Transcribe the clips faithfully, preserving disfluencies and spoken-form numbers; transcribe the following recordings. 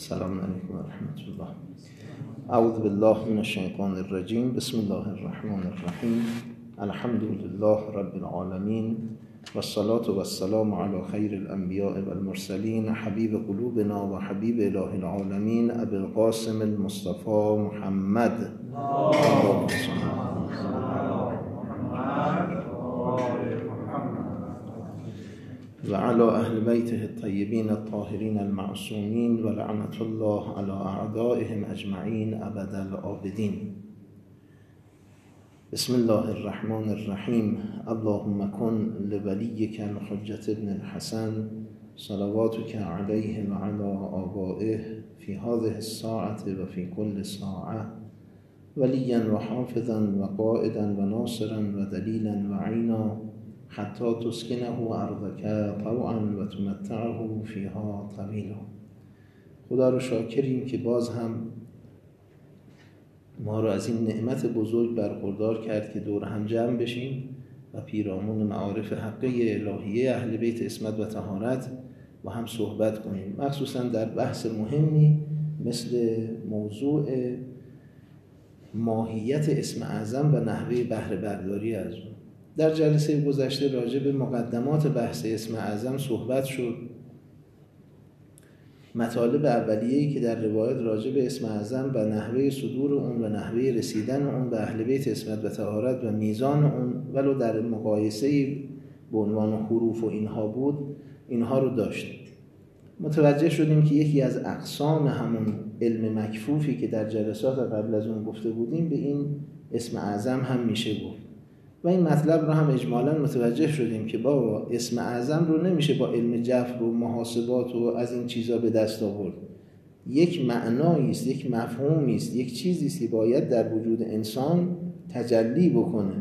السلام علیکم و رحمت الله. اعوذ بالله من الشیطان الرجیم. بسم الله الرحمن الرحیم. الحمد لله رب العالمین و الصلاة و السلام علی خیر الانبیاء و المرسلین حبیب قلوبنا و حبیب اله العالمین ابی القاسم المصطفى محمد و علی اهل بیته الطیبین الطاهرین المعصومین و لعنت الله علی اعدائهم اجمعین ابد الآبدین. بسم الله الرحمن الرحیم. اللهم کن لولیک الحجة ابن الحسن صلواتک علیه و علی آبائه فی هذه الساعة و فی کل ساعة ولیا و حافظا و قائدا و ناصرا و دلیلا و عینا حتی تسکنه ارضک طوعا و تمتعه فیها طویلا. خدا رو شاکریم که باز هم ما رو از این نعمت بزرگ برخوردار کرد که دور هم جمع بشیم و پیرامون معارف حقه الهیه اهل بیت عصمت و طهارت و هم صحبت کنیم، مخصوصا در بحث مهمی مثل موضوع ماهیت اسم اعظم و نحوه بهره برداری از اون. در جلسه گذشته راجع به مقدمات بحث اسم اعظم صحبت شد. مطالب اولیه‌ای که در روایت راجع به اسم اعظم و نحوه صدور اون و نحوه رسیدن اون به اهل بیت عصمت و طهارت و میزان اون ولو در مقایسه به عنوان حروف و اینها بود، اینها رو داشتیم. متوجه شدیم که یکی از اقسام همون علم مکفوفی که در جلسات قبل از اون گفته بودیم به این اسم اعظم هم میشه گفت و این مطلب رو هم اجمالاً متوجه شدیم که با اسم اعظم رو نمیشه با علم جبر و محاسبات و از این چیزا به دست آورد. یک معنایی است، یک مفهومی است، یک چیزی است که باید در وجود انسان تجلی بکنه،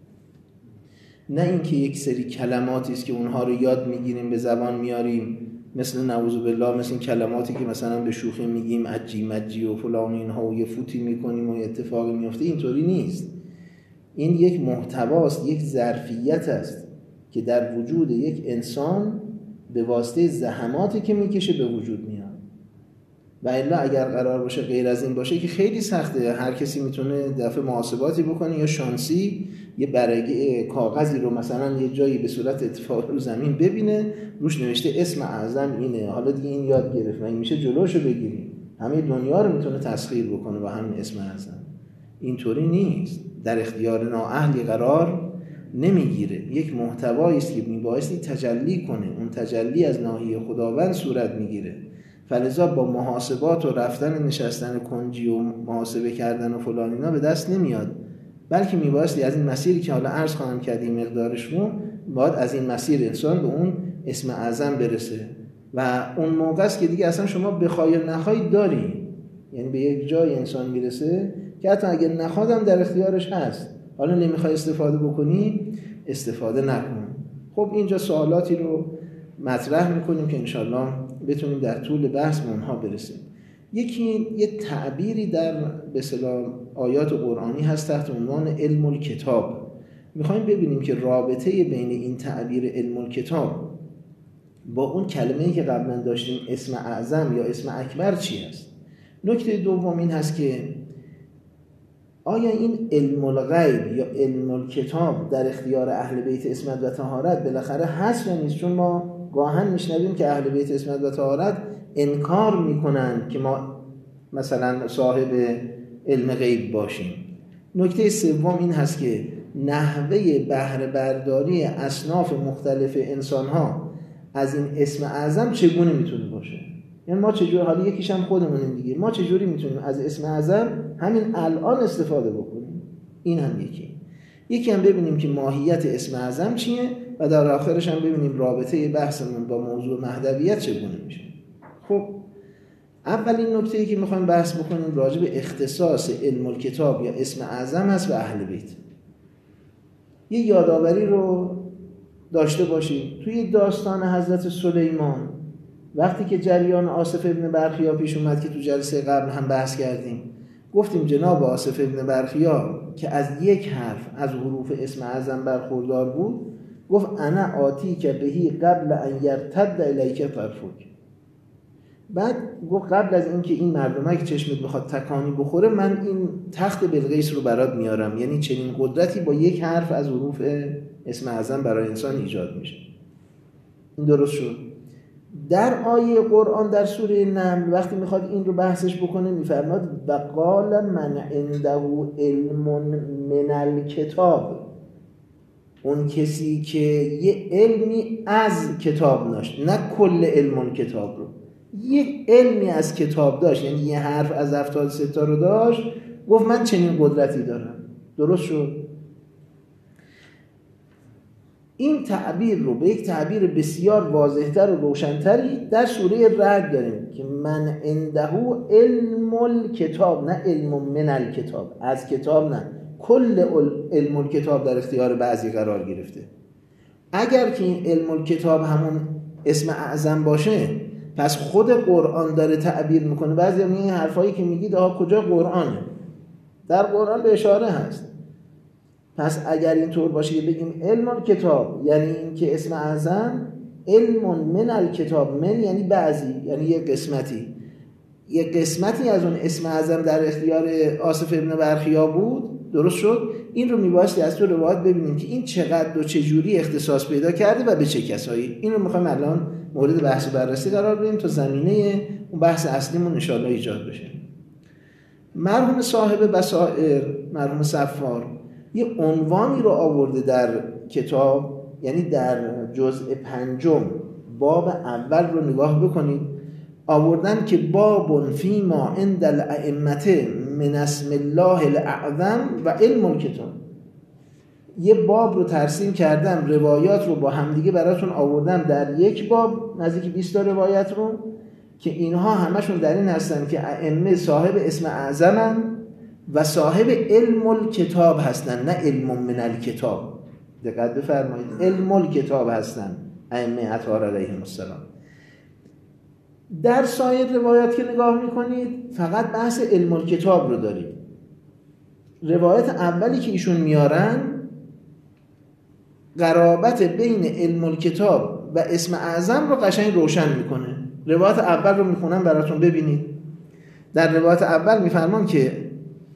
نه اینکه یک سری کلماتی است که اونها رو یاد میگیریم به زبان میاریم، مثل نعوذ بالله مثل این کلماتی که مثلا به شوخی میگیم عجی مجی و فلان اینها و یه فوتی میکنیم و اتفاقی میفته. اینطوری نیست. این یک محتواست، یک ظرفیت است که در وجود یک انسان به واسطه زحماتی که میکشه به وجود میاد و الا اگر قرار باشه غیر از این باشه که خیلی سخته. هر کسی میتونه دفعه محاسباتی بکنه یا شانسی یه برگه کاغذی رو مثلا یه جایی به صورت اتفاق رو زمین ببینه روش نوشته اسم اعظم اینه، حالا دیگه این یاد گرفت و این میشه جلوشو بگیریم، همه دنیا رو میتونه تسخیر بکنه با همین اسم اعظم. اینطوری نیست. در اختیار نااهلی قرار نمیگیره. یک محتوایی است که میبایستی تجلی کنه. اون تجلی از ناحیه خداوند صورت میگیره. فلذا با محاسبات و رفتن نشستن کنجی و محاسبه کردن و فلان اینا به دست نمیاد، بلکه میبایستی از این مسیری که حالا عرض خواهم کرد این مقدارش رو باید از این مسیر انسان به اون اسم اعظم برسه و اون موقع است که دیگه اصلا شما بخوای نخوای داری، یعنی به یک جای انسان میرسه که حتی اگر نخوادم در اختیارش هست، حالا نمیخوای استفاده بکنی استفاده نکن. خب اینجا سوالاتی رو مطرح میکنیم که انشالله بتونیم در طول بحث به اونها برسیم. یکی یه تعبیری در به اصطلاح آیات قرآنی هست تحت عنوان علم الکتاب. میخوایم ببینیم که رابطه بین این تعبیر علم الکتاب با اون کلمه‌ای که قبلا داشتیم اسم اعظم یا اسم اکبر چی هست. نکته دوم این هست که آیا این علم الغیب یا علم الکتاب در اختیار اهل بیت عصمت و طهارت بالاخره هست یا نیست؟ چون ما گاهن میشنویم که اهل بیت عصمت و طهارت انکار میکنن که ما مثلا صاحب علم غیب باشیم. نکته سوم این هست که نحوه بهره برداری اصناف مختلف انسانها از این اسم اعظم چگونه میتونه باشه. یعنی ما چجوری، حالا یکیش هم خودمونیم دیگه، ما چجوری میتونیم از اسم اعظم همین الان استفاده بکنیم. این هم یکی یکی هم ببینیم که ماهیت اسم اعظم چیه و در آخرش هم ببینیم رابطه بحثمون با موضوع مهدویت چگونه میشه. خب اولین نکته‌ای که میخوایم بحث بکنیم راجع به اختصاص علم الکتاب یا اسم اعظم است و اهل بیت. یه یادآوری رو داشته باشید. توی داستان حضرت سلیمان وقتی که جریان آصف ابن برخیا پیش اومد که تو جلسه قبل هم بحث کردیم، گفتیم جناب آصف ابن برخیا که از یک حرف از حروف اسم اعظم برخوردار بود گفت انا آتی که بهی قبل ان یرتد الیک طرفک. بعد گفت قبل از اینکه این مردمه که چشمت بخواد تکانی بخوره، من این تخت بلقیس رو برات میارم. یعنی چنین قدرتی با یک حرف از حروف اسم اعظم برای انسان ایجاد میشه. این درست شد. در آیه قرآن در سوره نمل وقتی میخواد این رو بحثش بکنه میفرماد و قال من عنده علم من الکتاب، اون کسی که یه علمی از کتاب داشت، نه کل علم کتاب رو، یه علمی از کتاب داشت، یعنی یه حرف از هفتاد ستا رو داشت، گفت من چنین قدرتی دارم. درست شد. این تعبیر رو به یک تعبیر بسیار واضح‌تر و روشن‌تری در سوره رعد داریم که من عنده علم الکتاب، نه علم من الکتاب، از کتاب نه، کل علم الکتاب در اختیار بعضی قرار گرفته. اگر که این علم الکتاب همون اسم اعظم باشه، پس خود قرآن داره تعبیر میکنه. بعضی میگن این حرفایی که میگید آها کجا قرآنه؟ در قرآن به اشاره هست. پس اگر اینطور باشه که بگیم علم الکتاب یعنی این که اسم اعظم علم من الکتاب، من یعنی بعضی، یعنی یک قسمتی، یک قسمتی از اون اسم اعظم در اختیار آصف ابن برخیا بود. درست شد. این رو میبایستی از تو روایت ببینیم که این چقدر و چه جوری اختصاص پیدا کرده و به چه کسایی. این رو میخوایم الان مورد بحث و بررسی قرار بدیم تا زمینه اون بحث اصلیمون ان شاءالله ایجاد بشه. مرحوم صاحب بصائر، مرحوم صفار، یه عنوانی رو آورده در کتاب، یعنی در جزء پنجم باب اول رو نگاه بکنید، آوردن که باب فی ما عند الائمه من اسم الله الاعظم و علم الکتاب. یه باب رو ترسیم کردم، روایات رو با همدیگه براتون آوردم در یک باب، نزدیک بیست تا روایت رو، که اینها همشون در این هستن که ائمه صاحب اسم اعظمن و صاحب علم الکتاب هستن، نه علم من الکتاب. دقت بفرمایید، علم الکتاب هستن ائمه اطهار علیهم السلام. در سایر روایات که نگاه میکنید فقط بحث علم الکتاب رو دارید. روایت اولی که ایشون میارن قرابت بین علم الکتاب و اسم اعظم رو قشنگ روشن میکنه. روایت اول رو میخونم براتون ببینید. در روایت اول میفرمان که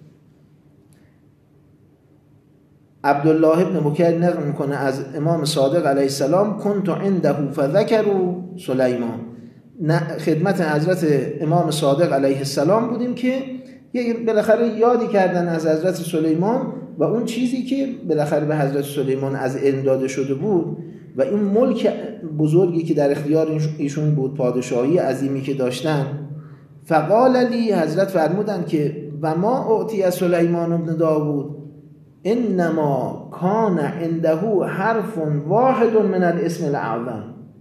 عبدالله ابن بکیر نقل میکنه از امام صادق علیه السلام کنت عنده فذکروا سلیمان، خدمت حضرت امام صادق علیه السلام بودیم که بالاخره یادی کردن از حضرت سلیمان و اون چیزی که بالاخره به حضرت سلیمان از علم داده شده بود و این ملک بزرگی که در اختیار ایشون بود، پادشاهی عظیمی که داشتن. فقال لی، حضرت فرمودن که و ما اعطی سلیمان ابن داوود انما کان عنده حرف واحد من الاسم الاعظم.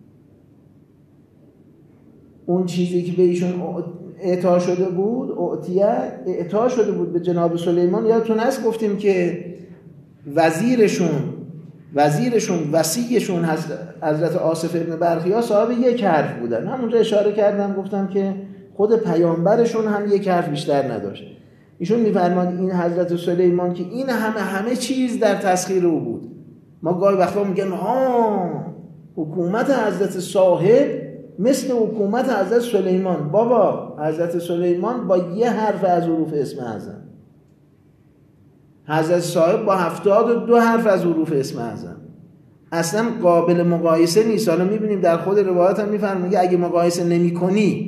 اون چیزی که به ایشون اعطا شده بود، اعطیه اعطا شده بود به جناب سلیمان. یادتون هست گفتیم که وزیرشون وزیرشون وصیشون حضرت آصف ابن برخیا صاحب یک حرف بودن. همونجا اشاره کردم گفتم که خود پیامبرشون هم یک حرف بیشتر نداشت. ایشون میفرماد این حضرت سلیمان که این همه همه چیز در تسخیر او بود. ما گاهی وقتا میگن ها حکومت حضرت صاحب مثل حکومت حضرت سلیمان. بابا حضرت سلیمان با یه حرف از حروف اسم اعظم، حضرت صاحب با هفتاد و دو حرف از حروف اسم اعظم، اصلا قابل مقایسه نیست. حالا میبینیم در خود روایات هم میفرمایه اگه مقایسه نمی کنی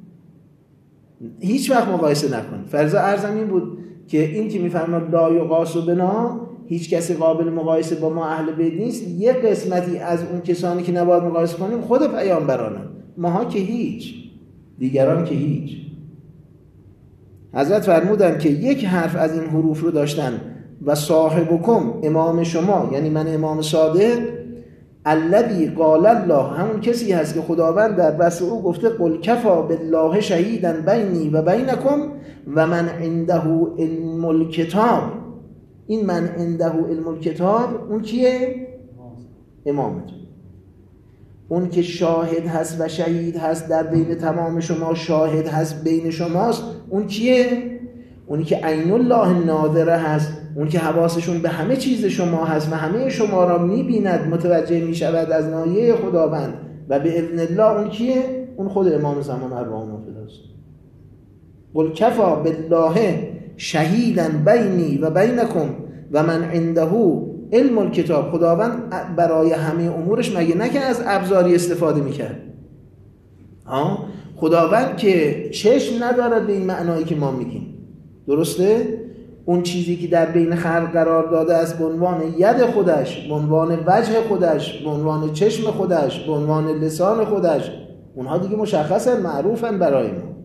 هیچ وقت مقایسه نکن. فرض ارزم این بود که این که میفرماد لا یقاس بنا، هیچ کسی قابل مقایسه با ما اهل بیت نیست. یک قسمتی از اون کسانی که نباید مقایسه کنیم خود پیامبرانن، ماها که هیچ، دیگران که هیچ. حضرت فرمودن که یک حرف از این حروف رو داشتن و صاحبکم، امام شما یعنی من امام صادق، الذی قال الله، همون کسی هست که خداوند در بس او گفته قل کفا بالله شهیدا بینی و بینکم و من عنده علم الکتاب. این من عنده علم الکتاب اون کیه؟ امامتون. اون که شاهد هست و شهید هست در بین تمام شما، شاهد هست بین شماست، اون کیه؟ اونی که عین الله ناظره هست، اون که حواسشون به همه چیز شما هست و همه شما را میبیند، متوجه میشود از نایه خداوند و به اذن الله. اون کیه؟ اون خود امام زمان ارواح فداست. قل کفا بالله شهیدا بینی و بینکم و من عنده علم الکتاب. خداوند برای همه امورش مگه نه که از ابزاری استفاده میکرد؟ ها، خداوند که چشم ندارد به این معنایی که ما میگیم، درسته؟ اون چیزی که در بین خلق قرار داده است به عنوان ید خودش، به عنوان وجه خودش، به عنوان چشم خودش، به عنوان لسان خودش، اونها دیگه مشخصن، معروفن برای ما.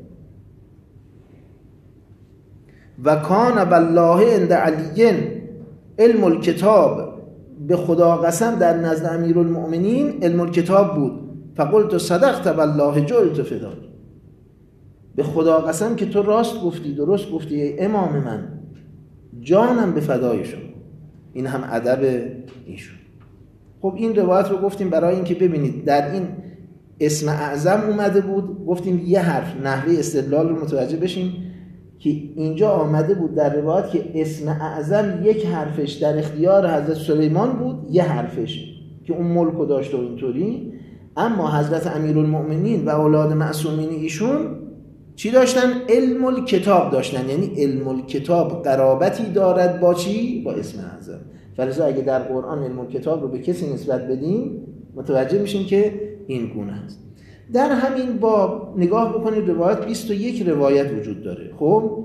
و کان بالله عند علی علم الکتاب. به خدا قسم در نزد امیرالمؤمنین علم الکتاب بود. فقلت صدقت بالله جلت فداک. به خدا قسم که تو راست گفتی، درست گفتی ای امام من، جانم به فدای شما. این هم ادب ایشون. خب این روایت رو گفتیم برای اینکه ببینید در این اسم اعظم اومده بود، گفتیم یه حرف نحوه استدلال رو متوجه بشیم که اینجا آمده بود در روایت که اسم اعظم یک حرفش در اختیار حضرت سلیمان بود، یه حرفش که اون ملکو داشت و اینطوری، اما حضرت امیرالمؤمنین و اولاد معصومین ایشون چی داشتن؟ علم الکتاب داشتن. یعنی علم الکتاب قرابتی دارد با چی؟ با اسم اعظم. فلذا اگه در قرآن علم الکتاب رو به کسی نسبت بدیم متوجه میشیم که این گونه است. در همین باب نگاه بکنید روایت بیست و یک روایت وجود داره. خب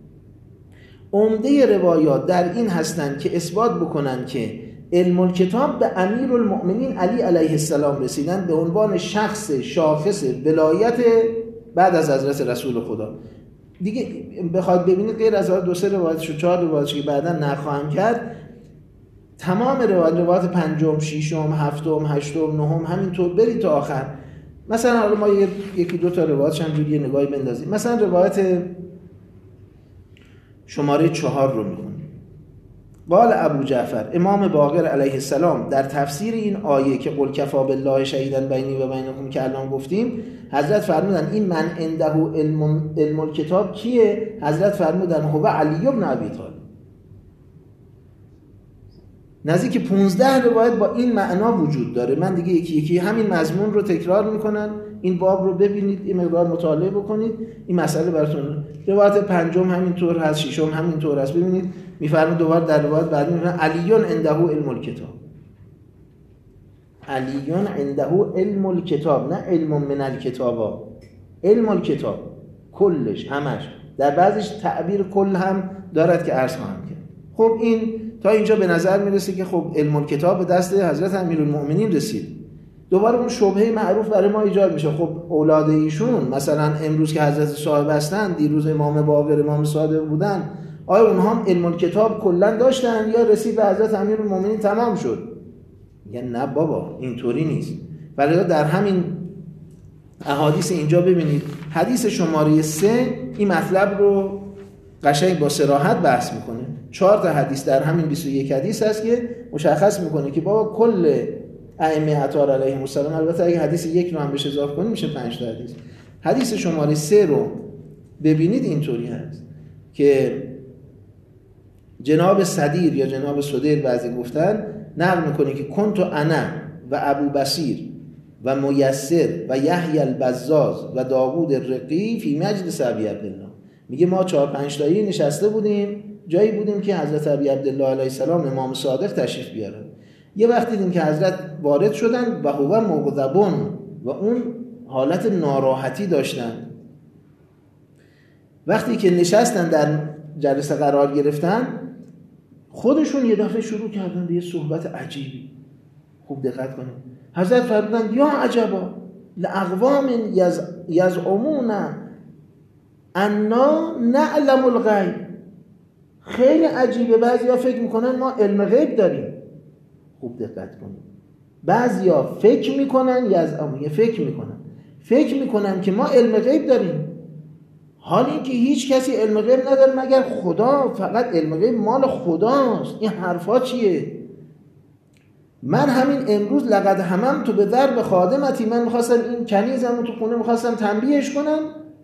عمده روایات در این هستند که اثبات بکنن که علم الکتاب به امیرالمؤمنین علی علیه السلام رسیدن به عنوان شخص شاخص ولایت بعد از حضرت رسول خدا. دیگه بخواد ببینید غیر از دو سه روایتش و چهار روایتش که بعدا نخواهم کرد، تمام روایت روایت پنجم، ششم، هفتم، هشتم، نهم همینطور برید تا آخر. مثلا حالا ما یکی دو تا روایتش هم جوری نگاهی بندازیم. مثلا روایت شماره چهار رو میخونیم. قال ابو جعفر امام باقر علیه السلام در تفسیر این آیه که قل کفا بالله شهیدا بینی و بینکم که الان گفتیم، حضرت فرمودن این من عنده علم علم الکتاب کیه؟ حضرت فرمودن هو علی بن ابی طالب. نزدیک پانزده روایت با این معنا وجود داره. من دیگه یکی یکی همین مضمون رو تکرار میکنن. این باب رو ببینید، این مقدار مطالعه بکنید، این مسئله براتون. روایت پنجم همینطور هست، ششم همینطور هست. ببینید میفرماد دوباره در روایت بعدی میفرماد علیون عنده علم الکتاب. علیون عنده علم الکتاب، نه علم من الکتابا، علم الکتاب کلش همش. در بعضیش تعبیر کل هم دارد که عرض خواهم کرد. خب این تا اینجا به نظر میرسه که خب علم الکتاب به دست حضرت امیرالمؤمنین رسید. دوباره اون شبهه معروف برای ما ایجاد میشه. خب اولاد ایشون مثلا امروز که حضرت صاحب هستن، دیروز امام باقر امام صادق بودن، آیا اونها هم علم الکتاب کلا داشتن یا رسید به حضرت امیرالمؤمنین تمام شد؟ میگن نه بابا اینطوری نیست. ولی در همین احادیث اینجا ببینید حدیث شماره سه این مطلب رو قشنگ با صراحت بحث میکنه. چهار تا حدیث در همین بیست و یک حدیث هست که مشخص میکنه که بابا کل ائمه اطهار علیهم السلام، البته اگه حدیث یک رو هم بهش اضافه کنیم میشه پنج تا حدیث. حدیث شماره سه رو ببینید اینطوری هست که جناب صدیر یا جناب صدیر بعضی گفتن نقل میکنه که کنت انا و ابو بصیر و میسر و یحیی البزاز و داوود الرقی فی مجلس ابی عبدالله. میگه ما چهار پنج تایی نشسته بودیم، جایی بودیم که حضرت ابی عبدالله علیه السلام امام صادق تشریف بیارن. یه وقت دیدیم که حضرت وارد شدن و هو مغضبون و اون حالت ناراحتی داشتن. وقتی که نشستن در جلسه قرار گرفتن، خودشون یه دفعه شروع کردن به یه صحبت عجیبی. خوب دقت کنید. حضرت فرمودند یا عجبا لاقوام یزعمون انا نعلم الغیب. خیلی عجیبه، بعضیا فکر میکنن ما علم غیب داریم. خوب دقت کنید. بعضیا فکر میکنن یزعمون، فکر میکنن فکر میکنن که ما علم غیب داریم، حالی که هیچ کسی علم غیب نداره مگر خدا. فقط علم غیب مال خداست. این حرفا چیه؟ من همین امروز لقد همم تو به ضرب خادمتی، من میخواستم این کنیزم رو تو خونه میخواستم تنبیهش کنم،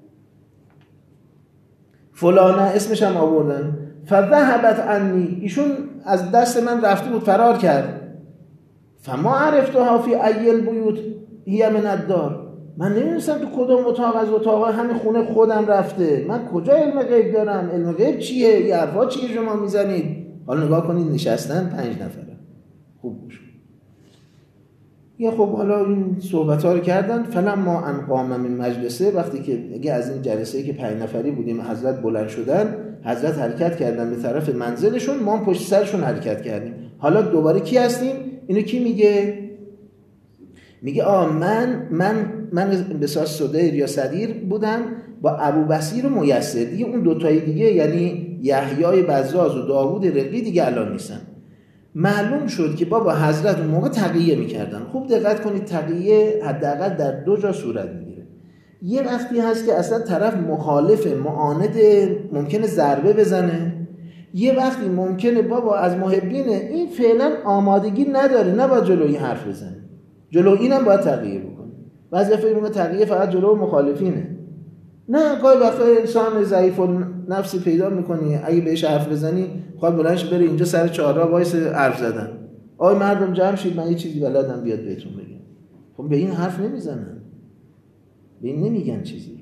فلانه اسمش هم آوردن، فذهبت عنی، ایشون از دست من رفته بود فرار کرد. فما عرفتها فی ای البیوت هی من الدار، من نمی‌دونستم تو کدوم اتاق از اتاق همین خونه خودم رفته، من کجا علم غیب دارم؟ علم غیب چیه؟ یه حرفا چیه شما میزنید؟ حالا نگاه کنید نشستن پنج نفره. خوب گوش یه خب حالا این صحبت ها رو کردن. فلما ان قام من مجلسه، وقتی که اگه از این جلسه‌ای که پنج نفری بودیم حضرت بلند شدن، حضرت حرکت کردن به طرف منزلشون، ما هم پشت سرشون حرکت کردیم. حالا دوباره کی هستیم؟ اینو کی میگه؟ میگه آ من من من به اساس صدیر یا صدیر بودم با ابو بصیر و میسر، دیگه اون دو تای دیگه یعنی یحیای بزاز و داوود رقی دیگه الان نیستن. معلوم شد که بابا حضرت اون موقع تقیه میکردن. خوب دقت کنید، تقیه حداقل در دو جا صورت میگیره. یه وقتی هست که اصلا طرف مخالف معاند ممکنه ضربه بزنه، یه وقتی ممکنه بابا از محبین این فعلا آمادگی نداره، نباید جلوی حرف بزنه، جلو اینم باید تقیه بکنه. بعضی فکر می‌کنن تقیه فقط جلو مخالفینه. نه، گاهی وقتا انسان ضعیف النفسی پیدا می‌کنی، اگه بهش حرف بزنی خواهد بلندش بره اینجا سر چهارراه وایس حرف زدن. آی مردم جمع شید، من یه چیزی بلدم بیاد بهتون بگم. خب به این حرف نمیزنن، به این نمیگن چیزی.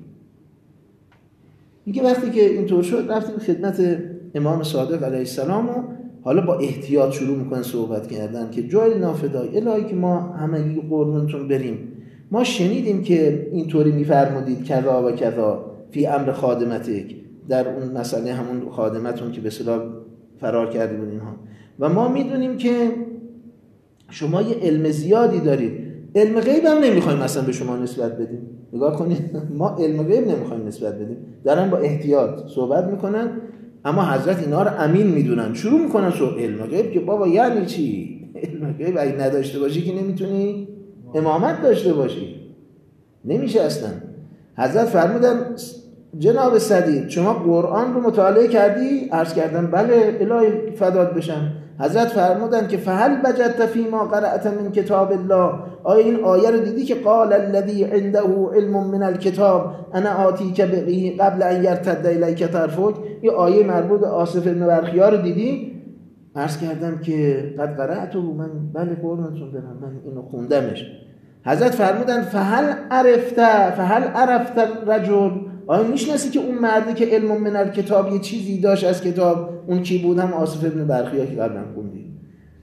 میگه وقتی که اینطور شد رفتیم خدمت امام صادق علیه السلام و حالا با احتیاط شروع میکنن صحبت کردن که جای نافدای الهی که ما همگی قربونتون بریم، ما شنیدیم که اینطوری میفرمودید کذا و کذا فی امر خادمتک، در اون مسئله همون خادمتون که به اصطلاح فرار کرده بود اینها، و ما میدونیم که شما یه علم زیادی دارید، علم غیب هم نمیخوایم مثلا به شما نسبت بدیم. نگاه کنید، ما علم غیب نمیخوایم نسبت بدیم. دارن با احتیاط صحبت میکنن، اما حضرت اینا رو امین میدونن. شروع میکنن سو علم غیب که بابا یعنی چی؟ علم غیب اگه نداشته باشی که نمیتونی امامت داشته باشی، نمیشه اصلا. حضرت فرمودن جناب صدیق شما قرآن رو مطالعه کردی؟ عرض کردم بله الهی فدات بشم. حضرت فرمودن که فهل وجدت فی ما قرأت من کتاب الله، آیا این آیه رو دیدی که قال الذی عنده علم من الکتاب انا آتیک به قبل ان یرتد الیک طرفک؟ این آیه مربوط به آصف بن برخیا رو دیدی؟ عرض کردم که قد قرأته، من بله قرآنتون برم من اینو خوندمش. حضرت فرمودن فهل عرفت فهل عرفت رجل، آیا میشناسی که اون مردی که علم من الکتاب یه چیزی داشت از کتاب، اون کی بود؟ هم آصف ابن برخیا که قبلا خوندیم.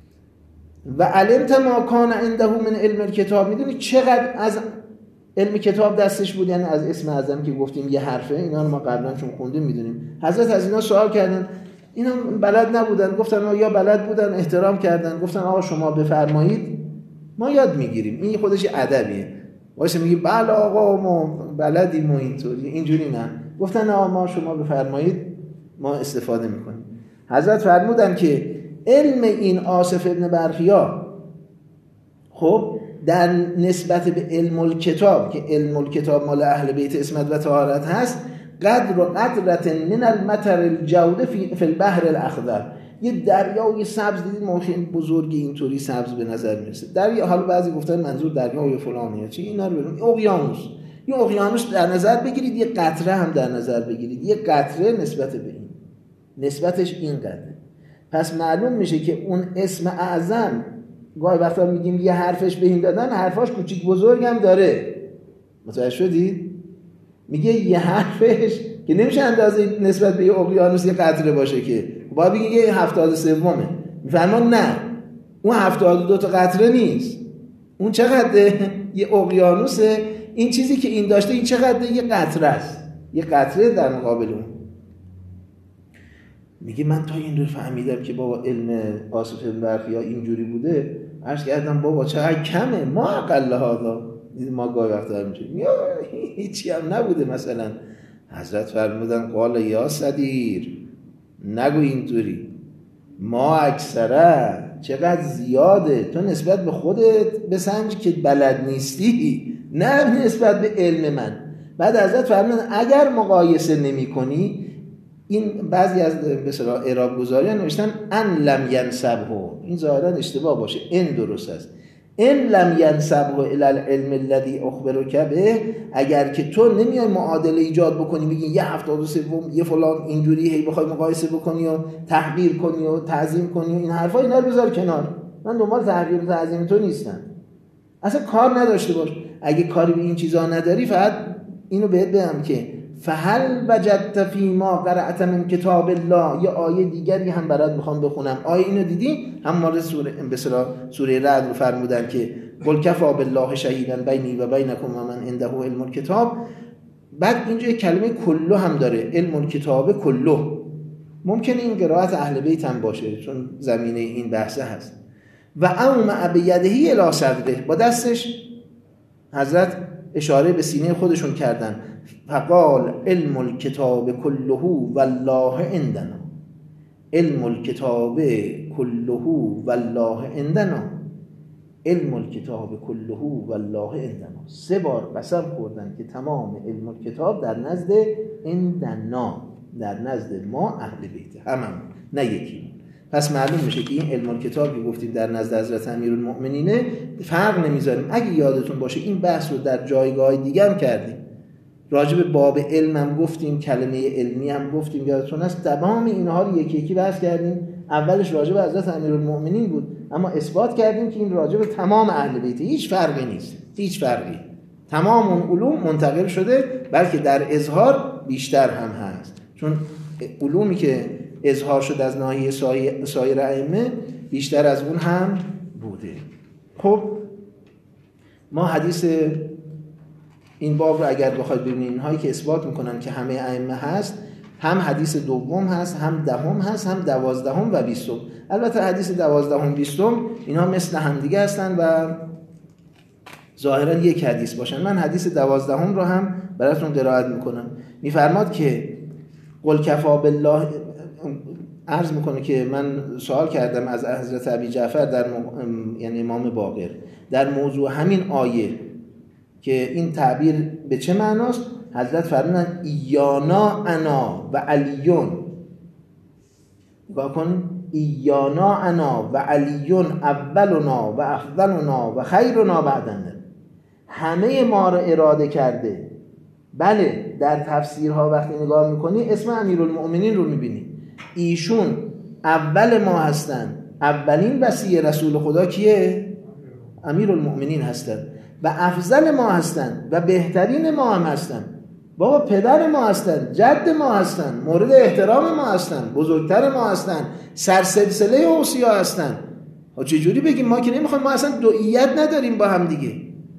و علمت ما کان عنده من علم الکتاب، میدونی چقدر از علم کتاب دستش بود؟ یعنی از اسم اعظم که گفتیم یه حرفه، اینا رو ما قبلا چون خوندیم میدونیم. حضرت از اینا سوال کردن، اینا بلد نبودن، گفتن یا بلد بودن احترام کردن، گفتن آقا شما بفرمایید ما یاد میگیریم. این خودش ادبیه. واسه میگی بله آقا ما بلدیم و اینطوری، اینجوری نه. گفتن آقا ما شما بفرمایید ما استفاده میکنیم. حضرت فرمودن که علم این آصف ابن برخیا خب در نسبت به علم الکتاب که علم الکتاب مال اهل بیت عصمت و طهارت هست، قدر و قدرت من المطر الجود فی البحر الاخضر، یه دریای سبز دیدید موقعی بزرگی اینطوری سبز به نظر میرسه دریا، حالا بعضی گفتن منظور دریای فلانه یا چی، اینا رو ببینید اقیانوس، یه اقیانوس در نظر بگیرید، یه قطره هم در نظر بگیرید، یه قطره نسبت به این نسبتش این قدره. پس معلوم میشه که اون اسم اعظم گاهی وقتا میگیم یه حرفش به این دادن، حرفاش کوچیک بزرگ هم داره. متوجه شدید؟ میگه یه حرفش که نمیشه اندازه نسبت به یه اقیانوس یه قطره باشه که باید بگه یه هفتاد سومه. میفرمان نه، اون هفتاد و دو تا قطره نیست، اون چقدره؟ یه اقیانوسه. این چیزی که این داشته این چقدره؟ یه قطره است، یه قطره در مقابل اون. میگه من تا این رو فهمیدم که بابا علم آصف بن برخیا اینجوری بوده. عرض کردم بابا چقدر کمه، ما اقل هذا، ما گاهی وقتا میگیم هیچی هم نبوده مثلا. حضرت فرمودن قال یا صدیر، نگو اینطوری، ما اکثره، چقدر زیاده، تو نسبت به خودت بسنج که بلد نیستی، نه نسبت به علم من. بعد حضرت فرمودن اگر مقایسه نمی کنی، این بعضی از به اصطلاح اعراب گذاریان نوشتن ان لم ینسبه، این ظاهرا اشتباه باشه، ان درست است. ان لم ینسبه الی العلم الذی اخبرک به، اگر که تو نمیای معادله ایجاد بکنی، میگی یه هفتاد و سوم یه فلان اینجوری، هی بخوای مقایسه بکنی و تحقیر کنی و تعظیم کنی و این حرفا، اینا رو بذار کنار. من دنبال تحقیر و تعظیم تو نیستم، اصلا کار نداشته باش. اگه کاری به این چیزا نداری فقط اینو بهت بگم که فهل وجدت فی ما قرأت من کتاب الله، یه آیه دیگری هم برات میخوام بخونم. آیه اینو دیدی؟ هم مورد سوره به اصطلاح سوره رعد رو فرمودن که قل کفی بالله شهیدا بینی و بینکم و من عنده علم الکتاب. بعد اینجا کلمه کلو هم داره، علم الکتاب کلو. ممکنه این قرائت اهل بیت هم باشه چون زمینه این بحثه هست. و اومع بیدهی الی صدره، با دستش حضرت اشاره به سینه خودشون کردن. فقال علم الکتاب کله والله عندنا، علم الکتاب کله والله عندنا، علم الکتاب کله والله عندنا. سه بار قسم خوردن که تمام علم الکتاب در نزد عندنا، در نزد ما اهل بیت همم، نه یکی. پس معلوم میشه که این علم الکتاب که گفتیم در نزد حضرت امیرالمؤمنینه فرق نمیذاریم. اگه یادتون باشه این بحث رو در جایگاه دیگه هم کردیم، راجع به باب علم هم گفتیم، کلمه علمی هم گفتیم، یادتون هست تمام اینها رو یکی یکی بحث کردیم. اولش راجع به حضرت امیرالمؤمنین بود، اما اثبات کردیم که این راجع به تمام اهل بیت، هیچ فرقی نیست، هیچ فرقی. تمام اون علوم منتقل شده، بلکه در اظهار بیشتر هم هست، چون علومی که اظهار شد از ناحیه سایر ائمه بیشتر از اون هم بوده. خب ما حدیث این باب رو اگر بخواید ببینید، اینهایی که اثبات میکنن که همه ائمه هست، هم حدیث دوم هست، هم دهم هست، هم دوازدهم و بیستم. البته حدیث دوازدهم بیستم اینها مثل هم دیگه هستن و ظاهرا یک حدیث باشن. من حدیث دوازدهم رو هم براتون قرائت میکنم. میفرماد که قل کفی بالله، عرض میکنه که من سوال کردم از حضرت ابی جعفر در م... یعنی امام باقر در موضوع همین آیه که این تعبیر به چه معناست. حضرت فرمودن ایانا انا و علیون، نگاه کن، ایانا انا و علیون اولنا و افضلنا و خیرنا بعدنا، همه ما رو اراده کرده. بله در تفسیرها وقتی نگاه میکنی اسم امیرالمؤمنین رو میبینی، ایشون اول ما هستن، اولین وصی رسول خدا کیه؟ امیرالمؤمنین هستن. و افضل ما هستن و بهترین ما هم هستن. بابا پدر ما هستن، جد ما هستن، مورد احترام ما هستن، بزرگتر ما هستن، سرسلسله اوصیا هستن. ها چجوری بگیم ما که نمیخوایم، ما اصلا دوئیت نداریم با هم دیگه،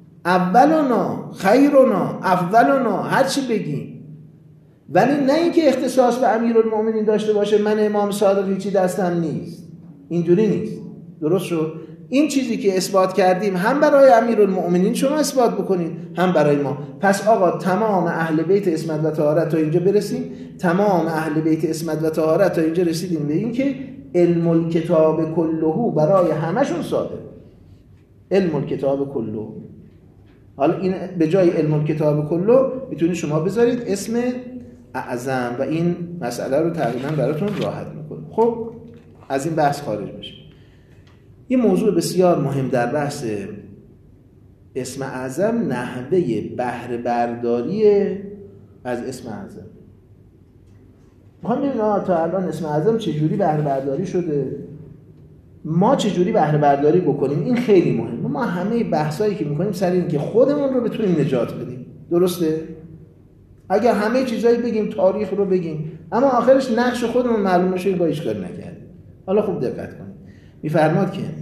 اولنا خیرنا افضلنا هر چی بگیم، ولی نه اینکه اختصاص به امیرالمؤمنین داشته باشه من امام صادق هیچی دستم نیست، اینجوری نیست. درست شد؟ این چیزی که اثبات کردیم هم برای امیرالمؤمنین شما اثبات بکنید، هم برای ما. پس آقا تمام اهل بیت عصمت و طهارت تا اینجا برسیم، تمام اهل بیت عصمت و طهارت تا اینجا رسیدیم به این که علم الکتاب کله برای همشون صادق، علم الکتاب کله. حالا این به جای علم الکتاب کله میتونید شما بذارید اسم اعظم و این مسئله رو تقریبا براتون راحت میکنه. خب از این بحث خارج بشیم. یه موضوع بسیار مهم در بحث اسم اعظم نحوه بهره برداری از اسم اعظم. میخوام ببینیم تا الان اسم اعظم چجوری بهره برداری شده، ما چجوری بهره برداری بکنیم. این خیلی مهمه. ما همه بحثایی که میکنیم سر این که خودمون رو بتونیم نجات بدیم. درسته؟ اگر همه چیزایی بگیم، تاریخ رو بگیم، اما آخرش نقش خودمون معلوم نشه، با هیچ کاری نکردیم. حالا خوب دقت کنید. میفرماد که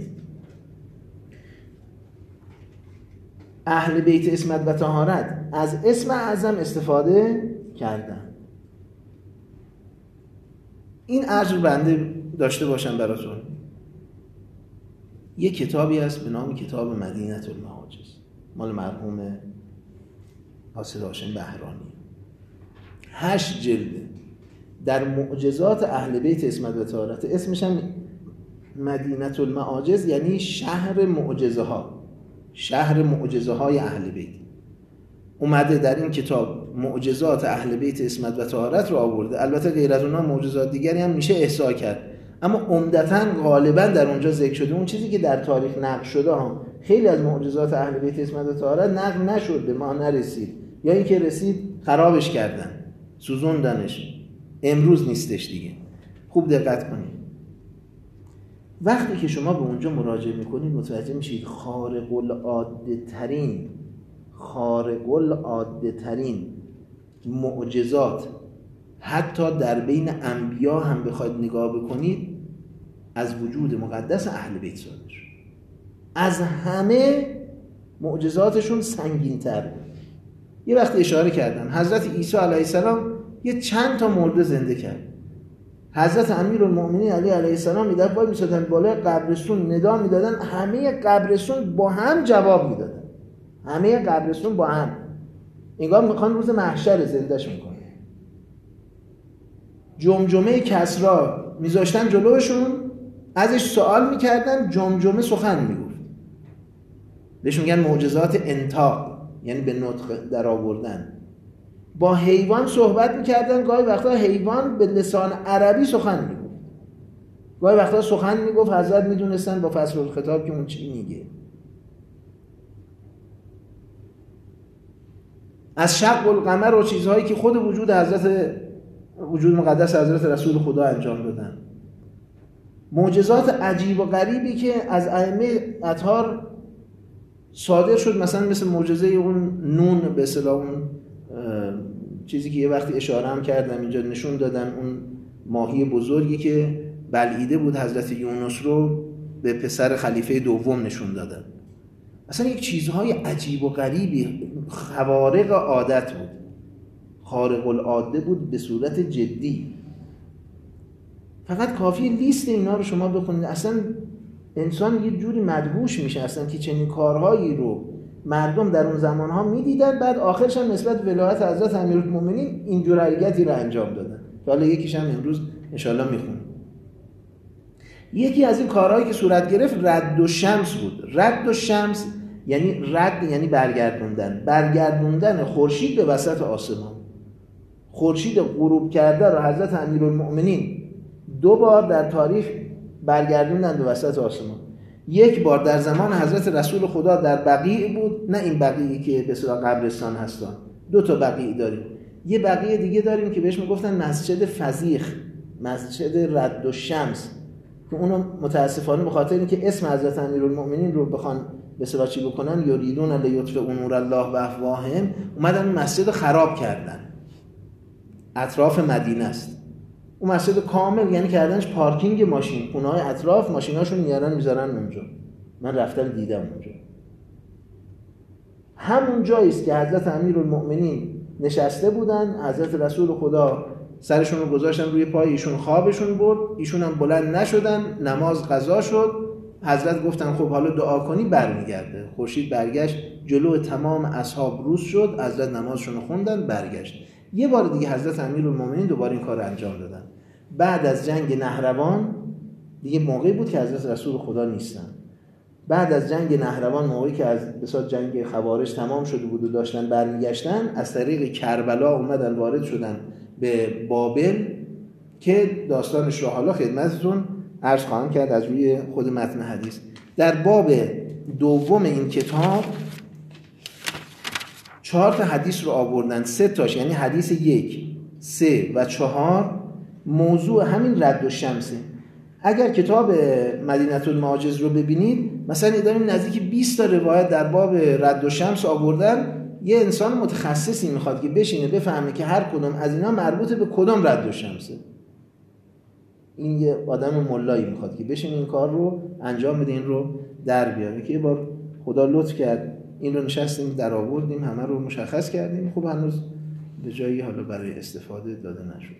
اهل بیت عصمت و طهارت از اسم اعظم استفاده کردن. این عرض رو بنده داشته باشم براتون. یک کتابی هست به نام کتاب مدینه المعاجز، مال مرحوم حاسد هاشم بهرانی، هشت جلده در معجزات اهل بیت عصمت و طهارت. اسمش هم مدینه المعاجز یعنی شهر معجزه ها، شهر معجزه های اهل بیت. اومده در این کتاب معجزات اهل بیت عصمت و طهارت رو آورده. البته غیر از اونها معجزات دیگری هم میشه احصا کرد، اما عمدتاً غالباً در اونجا ذکر شده اون چیزی که در تاریخ نقل شده ها. خیلی از معجزات اهل بیت عصمت و طهارت نقل نشد، ما نرسید، یا اینکه رسید خرابش کردن، سوزوندنش، امروز نیستش دیگه. خوب دقت کنید. وقتی که شما به اونجا مراجعه میکنید متوجه میشید خارق العاده ترین خارق العاده ترین معجزات حتی در بین انبیا هم بخواید نگاه بکنید از وجود مقدس اهل بیت صادر شد. از همه معجزاتشون سنگین‌تر بود. یه وقت اشاره کردم حضرت عیسی علیه السلام یه چند تا مرده زنده کرد. حضرت امیرالمؤمنین علی علیه السلام میداد وای میسادن بالای قبرستون ندا میدادن، همه قبرستون با هم جواب میدادن، همه قبرستون با هم، انگار میخوان روز محشر زندهش میکنه. جمجمه کسرا میذاشتن جلوشون، ازش سوال میکردن، جمجمه سخن میگفت. بهش میگن معجزات انطاق، یعنی به نطق در آوردن. با حیوان صحبت میکردن، گاهی وقتا حیوان به لسان عربی سخن میگفت، گاهی وقتا سخن میگفت حضرت میدونستن با فصل الخطاب که اون چی میگه. از شق القمر و چیزهایی که خود وجود حضرت وجود مقدس حضرت رسول خدا انجام دادن. معجزات عجیب و غریبی که از ائمه اطهار صادر شد، مثلا مثل معجزه اون نون، به اصطلاح اون چیزی که یه وقتی اشاره هم کردم اینجا نشون دادن، اون ماهی بزرگی که بلعیده بود حضرت یونس رو به پسر خلیفه دوم نشون دادن. اصلا یک چیزهای عجیب و غریبی، خوارق عادت بود، خارق العاده بود به صورت جدی. فقط کافی لیست اینا رو شما بخونید، اصلا انسان یه جوری مدهوش میشه اصلا که چنین کارهایی رو مردم در اون زمانها میدیدن، بعد آخرش هم نسبت به ولایت حضرت امیرالمؤمنین اینجور حرکتی رو انجام دادن که حالا یکیش هم امروز انشالله میخونیم. یکی از این کارهایی که صورت گرفت رد الشمس بود. رد الشمس یعنی رد یعنی برگردوندن، برگردوندن خورشید به وسط آسمان. خورشید غروب کرده رو حضرت امیرالمؤمنین دو بار در تاریخ برگردوندن به وسط آسمان. یک بار در زمان حضرت رسول خدا در بقیع بود، نه این بقیعی که به اصطلاح قبرستان هستن، دو تا بقیع داریم. یه بقیع دیگه داریم که بهش میگفتن مسجد فضیخ، مسجد رد الشمس، که اونو متاسفانه به خاطر اینکه اسم حضرت امیرالمؤمنین رو بخوان به اصطلاح چی بکنن، یریدون لیطفئوا نور الله بافواههم، اومدن اون مسجد خراب کردن. اطراف مدینه است اون مسجد کامل، یعنی کردنش پارکینگ ماشین، خونه‌های اطراف ماشیناشون میارن میذارن اونجا. من رفتم دیدم اونجا. همون جایی است که حضرت امیرالمؤمنین نشسته بودن، حضرت رسول خدا سرشون رو گذاشتن روی پای ایشون، خوابشون برد، ایشون هم بلند نشدن، نماز قضا شد، حضرت گفتن خب حالا دعا کنی برمیگرده. خورشید برگشت، جلو تمام اصحاب روز شد، حضرت نمازشون رو خوندن، برگشت. یه بار دیگه حضرت امیرالمؤمنین دوباره این کار رو انجام دادن. بعد از جنگ نهروان دیگه موقعی بود که حضرت رسول خدا نیستن. بعد از جنگ نهروان، موقعی که از بساط جنگ خوارج تمام شده بود و داشتن برمیگشتن، از طریق کربلا اومدن وارد شدن به بابل که داستانش رو حالا خدمتتون عرض خواهم کرد از روی خود متن حدیث. در باب دوم این کتاب چهار تا حدیث رو آوردن، سه تاش یعنی حدیث یک، سه و چهار موضوع همین رد الشمسه. اگر کتاب مدینه المعاجز رو ببینید، مثلا داریم نزدیک بیست تا روایت در باب رد الشمس آوردن. یه انسان متخصصی میخواد که بشینه بفهمه که هر کدوم از اینا مربوط به کدوم رد الشمسه. این یه آدم ملایی میخواد که بشینه این کار رو انجام بده، این رو در بیاره. که یه بار خدا لطف کرد این رو نشستیم در آوردیم، همه رو مشخص کردیم. خب هنوز به جایی حالا برای استفاده داده نشده.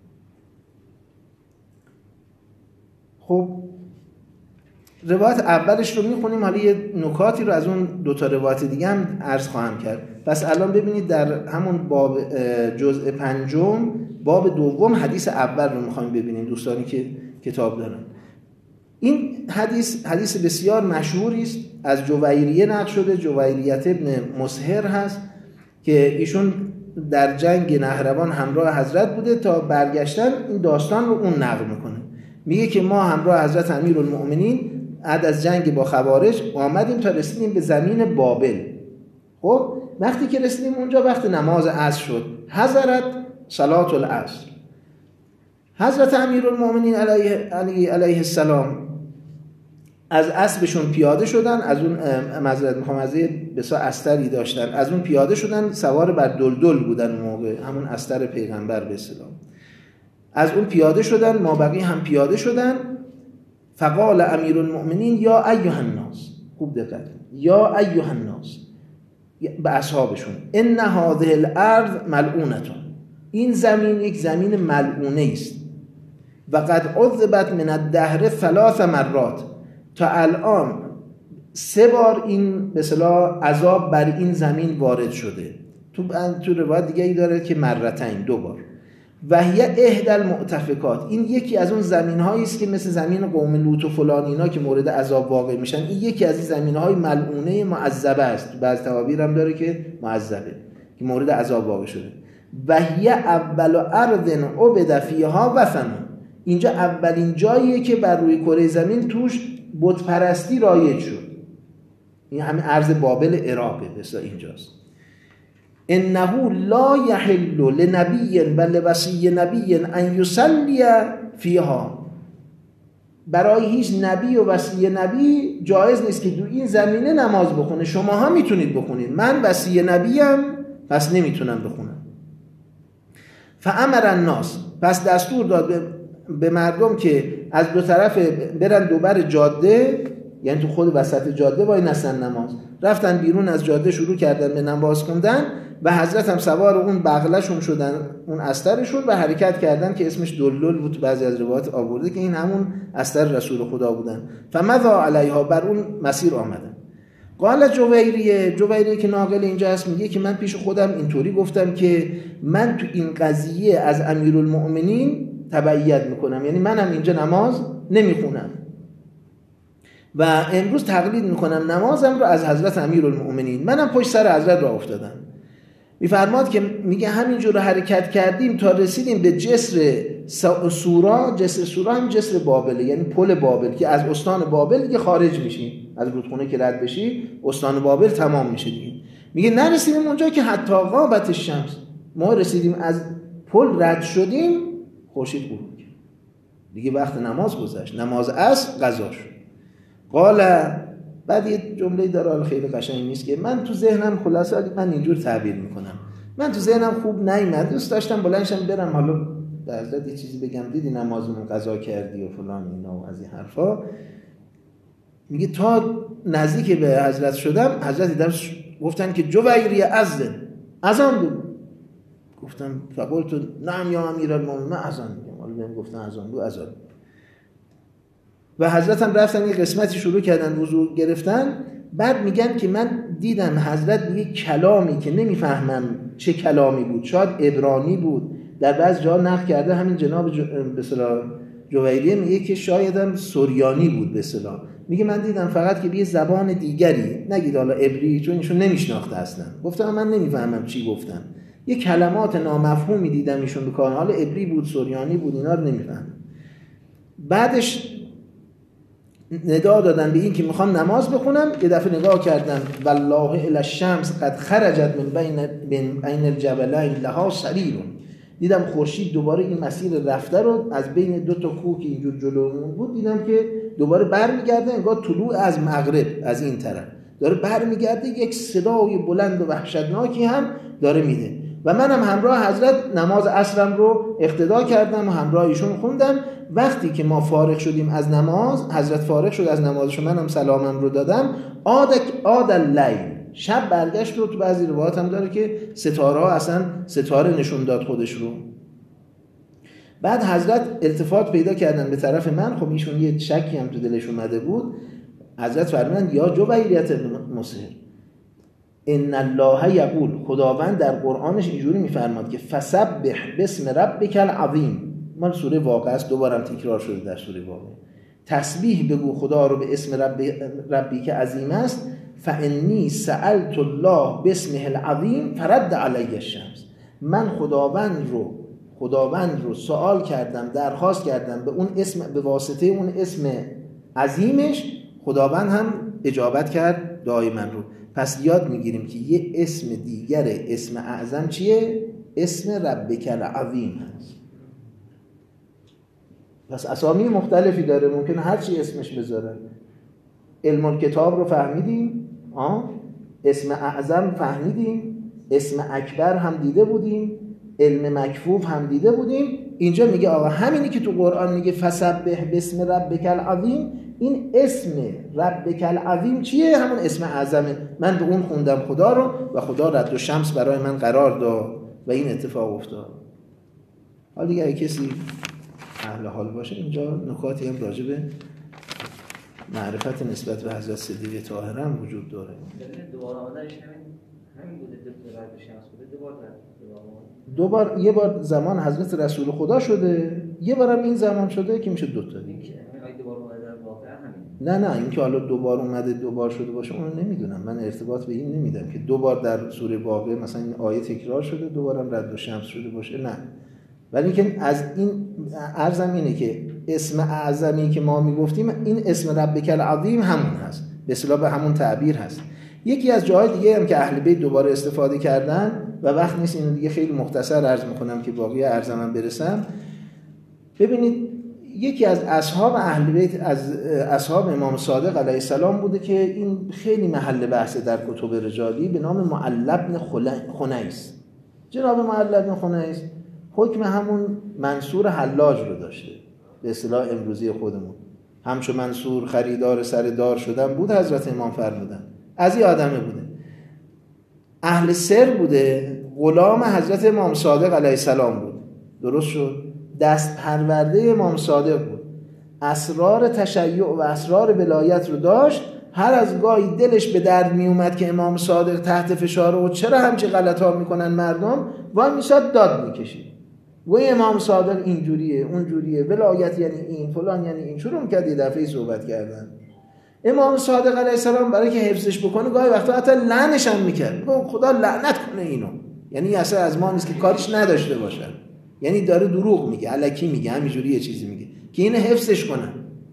خب روایت اولش رو میخونیم، حالا یه نکاتی رو از اون دوتا روایت دیگه هم عرض خواهم کرد. پس الان ببینید در همون باب جزء پنجم باب دوم حدیث اول رو میخوایم ببینیم، دوستانی که کتاب دارن. این حدیث حدیث بسیار مشهوری است، از جویریه نقل شده. جویریت ابن مسهر هست که ایشون در جنگ نهروان همراه حضرت بوده، تا برگشتن این داستان رو اون نقل میکنه. میگه که ما همراه حضرت امیرالمؤمنین بعد از جنگ با خوارج آمدیم تا رسیدیم به زمین بابل. خب وقتی که رسیدیم اونجا وقت نماز عصر شد، حضرت صلات العصر. حضرت امیرالمؤمنین علیه, علیه, علیه السلام از اسبشون پیاده شدن، از اون معذرت میخوام از بسا استری داشتن، از اون پیاده شدن، سوار بر دلدل بودن اون موقع، همون استر پیغمبر به اصطلاح. از اون پیاده شدن، ما بقیه هم پیاده شدن. فقال امیر المؤمنین یا ایها الناس، خوب دقت، یا ایها الناس به اصحابشون، ان هذه الارض ملعونه، این زمین یک زمین ملعونه است. و قد عذبت من الدهر ثلاث مرات، تا الان سه بار این به اصطلاح عذاب بر این زمین وارد شده. تو تو روایت دیگه ای داره که مرتين، دو بار. و هی احدى المؤتفکات، این یکی از اون زمین‌هایی است که مثل زمین قوم لوط و فلان اینا که مورد عذاب واقع میشن، این یکی از این زمین‌های ملعونه معذبه است. بعض تعابیر هم داره که معذبه، که مورد عذاب واقع شده. و هی اول ارض عبد فیها وثن، اینجا اولین جاییه که بر روی کره زمین توش بت پرستی رایج شد. این همین ارض بابل عراقه مثلا اینجاست. انه لا یحل لنبی و لوصی نبی ان یصلی فیها، برای هیچ نبی و وصی نبی جایز نیست که تو این زمینه نماز بخونه. شماها میتونید بخونید، من وصی نبیم پس نمیتونم بخونم. فامر الناس، پس دستور داد به مردم که از دو طرف برن دوبر جاده، یعنی تو خود وسط جاده وای نستن نماز، رفتن بیرون از جاده شروع کردن به نماز خوندن. و حضرت هم سوار اون بغلشون شدن، اون استرشون، و حرکت کردن که اسمش دلدل بود، بعضی از روایات آورده که این همون استر رسول خدا بودن. فمضا علیها، بر اون مسیر آمدن. قال جویریه، جویریه که ناقل اینجا هست، میگه که من پیش خودم اینطوری گفتم که من تو این قضیه از امیرالمؤمنین تبعیت میکنم، یعنی منم اینجا نماز نمیخونم و امروز تقلید میکنم نمازم رو از حضرت امیرالمؤمنین، منم پشت سر حضرت راه افتادم. میفرماد که میگه همینجور حرکت کردیم تا رسیدیم به جسر سورا. جسر سورا هم جسر بابله، یعنی پل بابل که از استان بابل دیگه خارج میشی، از رودخونه که رد بشی استان بابل تمام میشه دیگه. میگه نرسیدیم اونجا که حتی غابت الشمس، ما رسیدیم از پل رد شدیم خورشید غروب کرد دیگه، وقت نماز گذشت، نماز عصر قضا شد. قال، بعد یه جمله داره خیلی قشنگ نیست که من تو ذهنم خلاصه من اینجور تعبیر میکنم، من تو ذهنم خوب نیامد، دوست داشتم بلندشم برم حالا در حضرت یه چیزی بگم، دیدی نمازمون قضا کردی و فلان اینا و از این حرفا. میگه تا نزدیک به حضرت شدم، حضرت دیدم گفتن که جویری اذن، اذان بگو. گفتم فقلت نعم یا امیرالمومنین، من اذان میگم. حالا بهم گفتن اذان بگو، اذان. و حضرت هم رفتن یه قسمتی شروع کردن وضو گرفتن. بعد میگن که من دیدم حضرت میگه کلامی که نمیفهمم چه کلامی بود، شاید عبرانی بود، در بعض جا نقل کرده همین جناب جو... به اصطلاح جویریه میگه که شاید هم سوریانی بود به اصطلاح. میگه من دیدم فقط که یه زبان دیگری، نگید حالا عبری، چون ایشون نمیشناخته اصلا، گفتم من نمیفهمم چی گفتن، یه کلمات نامفهومی دیدم ایشون بکن، حالا عبری بود سوریانی بود اینا رو نمیفهمم. بعدش ندا دادن به این که میخوام نماز بخونم، یه دفعه نگاه کردم والله الی الشمس قد خرجت من بین بین بین الجبلین لها سریر، دیدم خورشید دوباره این مسیر رفته رو از بین دو تا کوه که اینجور جلومون بود دیدم که دوباره برمیگرده، انگار طلوع از مغرب از این طرف داره برمیگرده، یک صدای بلند و وحشتناکی هم داره میده. و منم همراه حضرت نماز عصرم رو اقتدا کردم و همراه ایشون خوندم. وقتی که ما فارغ شدیم از نماز، حضرت فارغ شد از نمازش، منم سلامم رو دادم، عاد عاد اللیل، شب برگشت رو. تو بعضی روایات هم داره که ستاره ها اصلا ستاره نشون داد خودش رو. بعد حضرت التفات پیدا کردن به طرف من، خب ایشون یه شکی هم تو دلش اومده بود. حضرت فرمودن یا جویریت مسهر ان الله یقول، خداوند در قرآنش اینجوری میفرماد که فسبح باسم ربک العظیم، مال سوره واقعه است، دوبارم تکرار شده در سوره واقعه. تسبیح بگو خدا رو به اسم رب ربی که عظیم است. فانی سألت الله باسمه العظیم فرد علی الشمس، من خداوند رو خداوند رو سوال کردم، درخواست کردم به اون اسم، به واسطه اون اسم عظیمش خداوند هم اجابت کرد دعای من رو. پس یاد میگیریم که یه اسم دیگر اسم اعظم چیه؟ اسم ربک العظیم هست. پس اسامی مختلفی داره، ممکنه هر چی اسمش بذارن. علم الکتاب رو فهمیدیم، آه؟ اسم اعظم فهمیدیم، اسم اکبر هم دیده بودیم، علم مکفوف هم دیده بودیم. اینجا میگه آقا همینی که تو قرآن میگه فسبح باسم ربک العظیم، این اسم ربک العظیم چیه؟ همون اسم اعظمه. من به اون خوندم خدا رو و خدا رد و شمس برای من قرار داد و این اتفاق افتاد. حالا دیگه اگه کسی اهل حال باشه اینجا نکاتی هم راجع به معرفت نسبت به حضرت صدیقه طاهره هم وجود داره. دوباره آمدنش همین همین بوده، رد شمس بوده، دوباره دو بار، یه بار زمان حضرت رسول خدا شده، یه بارم این زمان شده که میشه دو تا دیگه. نه نه این که حالا دو بار اومده دو بار شده باشه اون نمیدونم، من ارتباط به این نمیدم که دو بار در سوره واقعه مثلا این آیه تکرار شده دو بارم رد و شمس شده باشه، نه. ولی که از این عرضم اینه که اسم اعظمی که ما میگفتیم این اسم ربک العظیم همون هست، به اصطلاح به همون تعبیر هست. یکی از جاهای دیگه هم که اهل بیت دوباره استفاده کردن و وقت نیست اینو دیگه خیلی مختصر عرض میکنم که باقی عرضم برسم. ببینید یکی از اصحاب اهل بیت از اصحاب امام صادق علیه السلام بوده که این خیلی محل بحث در کتب رجالی، به نام معل بن خنیس. جناب معل بن خنیس حکم همون منصور حلاج رو داشته، به اصطلاح امروزی خودمون. همچو منصور خریدار سر دار شدن بود حضرت امام فرمودن، از این آدمه بوده. اهل سر بوده، غلام حضرت امام صادق علیه السلام بود. درست شد؟ دست پرورده امام صادق بود. اسرار تشیع و اسرار ولایت رو داشت. هر از گاهی دلش به درد می اومد که امام صادق تحت فشار و چرا همچه غلطا میکنن مردم، وای میشد داد میکشید. و امام صادق اینجوریه اونجوریه، ولایت یعنی این، فلان یعنی این. شروع میکرد یه دفعه صحبت کردن. امام صادق علیه السلام برای که حفظش بکنه گاهی وقتا حتی لعنش هم میکرد، خدا لعنت کنه اینو. یعنی اصلا از ما نیست که کارش نداشته باشه، یعنی داره دروغ میگه، الکی میگه، همینجوری یه چیزی میگه که اینو حفظش کنن.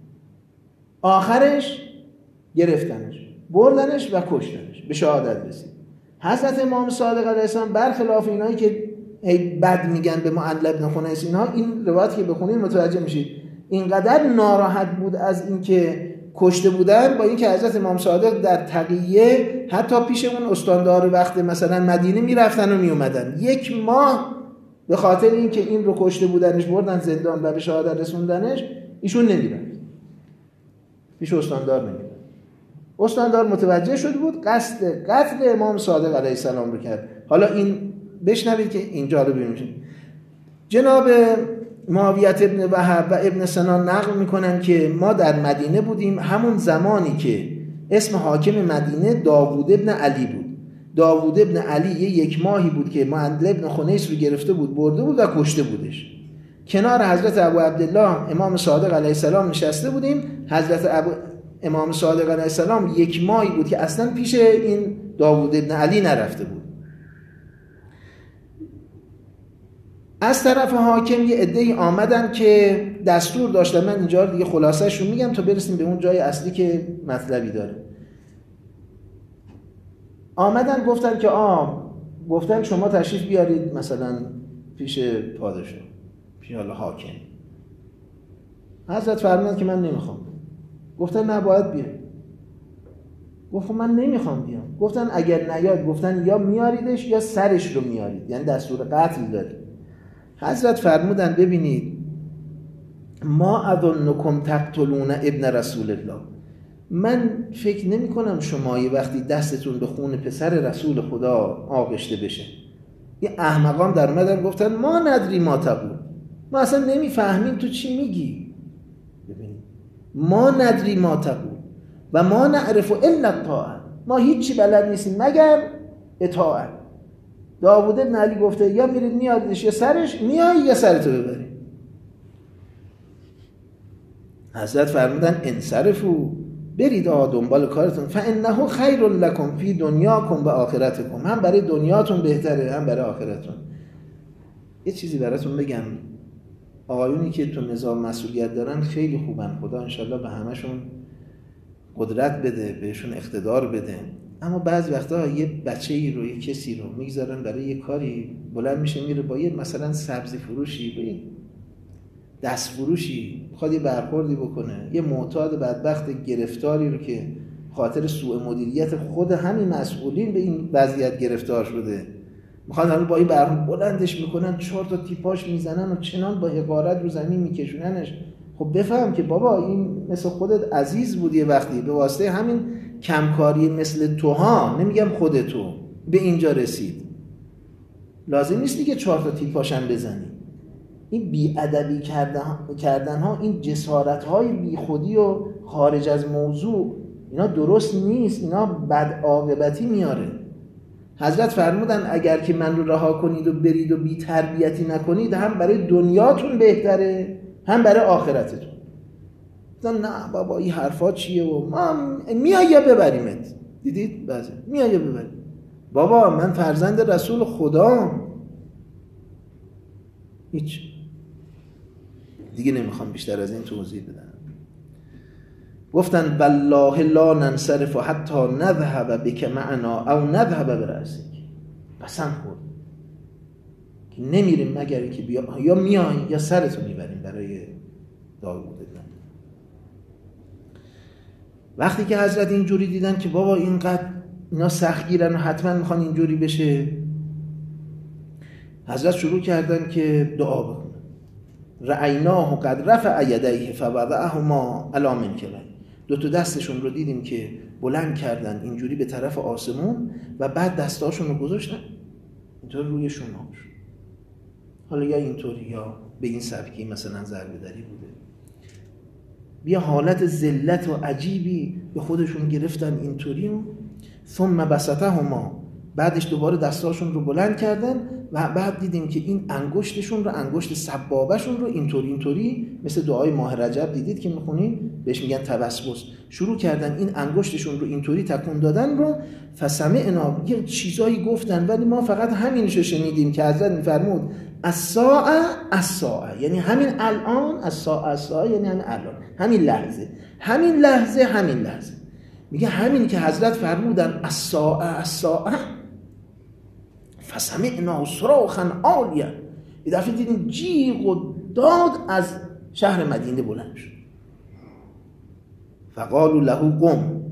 آخرش گرفتنش، بردنش و کشتنش، به شهادت رسید. حضرت امام صادق علیه السلام برخلاف اینایی که ای بد میگن به معل بن خنیس اینها، این روایت که بخونید متوجه میشید اینقدر ناراحت بود از اینکه کشته بودن، با اینکه حضرت امام صادق در تقیه حتی پیش اون استاندار وقت مثلا مدینه میرفتن و میومدن، یک ماه به خاطر اینکه این رو کشته بودنش بردن زندان و به شهادت رسوندنش، ایشون نمیرفت پیش استاندار نمیرفت. استاندار متوجه شده بود، قصد قتل امام صادق علیه السلام رو کرد. حالا این بشنوید که اینجا رو ببینید. جناب معاویت ابن وهب و ابن سنان نقل میکنن که ما در مدینه بودیم همون زمانی که اسم حاکم مدینه داوود ابن علی بود. داوود ابن علی یک ماهی بود که معل ابن خنیس رو گرفته بود، برده بود و کشته بودش. کنار حضرت ابو عبدالله امام صادق علیه السلام نشسته بودیم. حضرت ابو امام صادق علیه السلام یک ماهی بود که اصلا پیش این داوود ابن علی نرفته بود. از طرف حاکم یه عده‌ای آمدن که دستور داشتن، من اینجا دیگه خلاصه‌شون میگم تا برسیم به اون جای اصلی که مطلبی داره. آمدن گفتن که آ گفتن شما تشریف بیارید مثلا پیش پادشاه، پیش حالا حاکم. حضرت فرمودن که من نمیخوام. گفتن نه باید بیاری. گفتم من نمیخوام بیام. گفتن اگر نیاد، گفتن یا میاریدش یا سرش رو میارید، یعنی دستور قتل دارید. حضرت فرمودن ببینید ما اظنکم تقتلون ابن رسول الله، من فکر نمی کنم شما یه وقتی دستتون به خون پسر رسول خدا آغشته بشه. یه احمقان در اومدن گفتن ما ندری ما تقول، ما اصلا نمیفهمیم تو چی میگی. ببینید ما ندری ما تقول و ما نعرف الا الطاعه، ما هیچی بلد نیستیم مگر اطاعت. داوود بن علی گفته یا میرید میادش یا سرش میای یا سرتو ببری. حضرت فرمودن انصرفو، برید آ دنبال کارتون، فانه خیر لکم فی دنیاکم و آخرتکم، هم برای دنیاتون بهتره هم برای آخرتون. یه چیزی براتون بگم، آقایونی که تو نظام مسئولیت دارن خیلی خوبن، خدا انشالله به همشون قدرت بده، بهشون اقتدار بده، اما بعضی وقتا یه بچه‌ای رو، یه کسی رو میگذارن برای یه کاری، بلند میشه میره با یه مثلا سبزی فروشی به دستفروشی میخواد یه برخوردی بکنه، یه معتاد بدبخت گرفتاری رو که خاطر سوء مدیریت خود همین مسئولین به این وضعیت گرفتار شده، میخوان حالا با این برخورد بلندش میکنن، چهار تا تیپاش میزنن و چنان با حقارت رو زمین میکشوننش. خب بفهم که بابا این مثل خودت عزیز بود یه وقتی، به واسطه همین کمکاری مثل توها، نمیگم خود تو، به اینجا رسید. لازم نیست دیگه چهار تا تیپاشم بزنی. این بی‌ادبی کردن, کردن ها، این جسارت های بی خودی و خارج از موضوع، اینا درست نیست، اینا بد عاقبتی میاره. حضرت فرمودن اگر که من رو رها کنید و برید و بی تربیتی نکنید، هم برای دنیاتون بهتره هم برای آخرتتون. نه بابا این حرفا چیه و ما میای یا ببریمت. دیدید بعضی میای یا ببریم. بابا من فرزند رسول خدام. هیچ دیگه نمیخوام بیشتر از این توضیح بدم. گفتن والله لا ننصرف حتی نذهب بک معنا او نذهب برأسک. قسم خورد که نمیریم مگر که بیا، یا میای یا سرتو میبریم برای داوود ابن. وقتی که حضرت اینجوری دیدن که بابا اینقدر اینا سختگیرن و حتما میخوان اینجوری بشه، حضرت شروع کردن که دعا بکنن. رأیناه قد رفع یدیه فوضعهما علی منکبیه. دو تا دستشون رو دیدیم که بلند کردن اینجوری به طرف آسمون و بعد دستاشون رو گذاشتن اینطور روی شونهاش. حالا یا اینطوری یا به این سبکی مثلا ضربه دری بوده. بیا حالت ذلت و عجیبی به خودشون گرفتن اینطوری و ثم بسطهما، بعدش دوباره دستاشون رو بلند کردن و بعد دیدیم که این انگشتشون رو، انگشت سبابهشون رو اینطوری اینطوری مثل دعای ماه رجب دیدید که میخونیم بهش میگن تبسبس، شروع کردن این انگشتشون رو اینطوری تکون دادن رو. فسمعنا، یه چیزایی گفتن ولی ما فقط همینشو شنیدیم که حضرت میفرمود الساعه الساعه، یعنی همین الان، الساعه الساعه یعنی همین الان، همین لحظه همین لحظه همین لحظه. میگه همین که حضرت فرمودن الساعه الساعه فسمعنا صراخا عالیا، یه دفعه دیدیم جیغ و داد از شهر مدینه بلند شد. فقالوا له قم،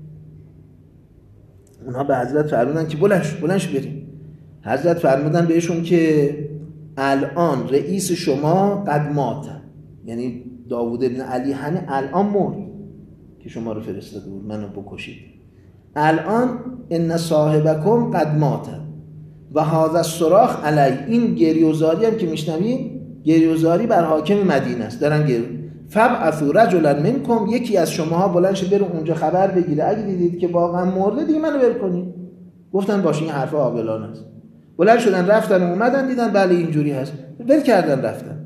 اونها به حضرت فرمودن که بلند شو بلند شو بریم. حضرت فرمودن بهشون که الان رئیس شما قد مات، یعنی داوود ابن علی همه الان مرد که شما رو فرستاده بود منو بکشید. الان ان صاحبکم قد مات و هذا الصراخ علی، این گریوزاری هم که میشنوید گریوزاری بر حاکم مدینه است، دارن گریه. فبعثوا رجلا منکم، یکی از شماها بلند شه بره اونجا خبر بگیره، اگه دیدید که واقعا مرده دیگه منو ول کنید. گفتن باشه این حرف عاقلانه است. بلند شدن رفتن و اومدن دیدن بله اینجوری هست، ول کردن رفتن.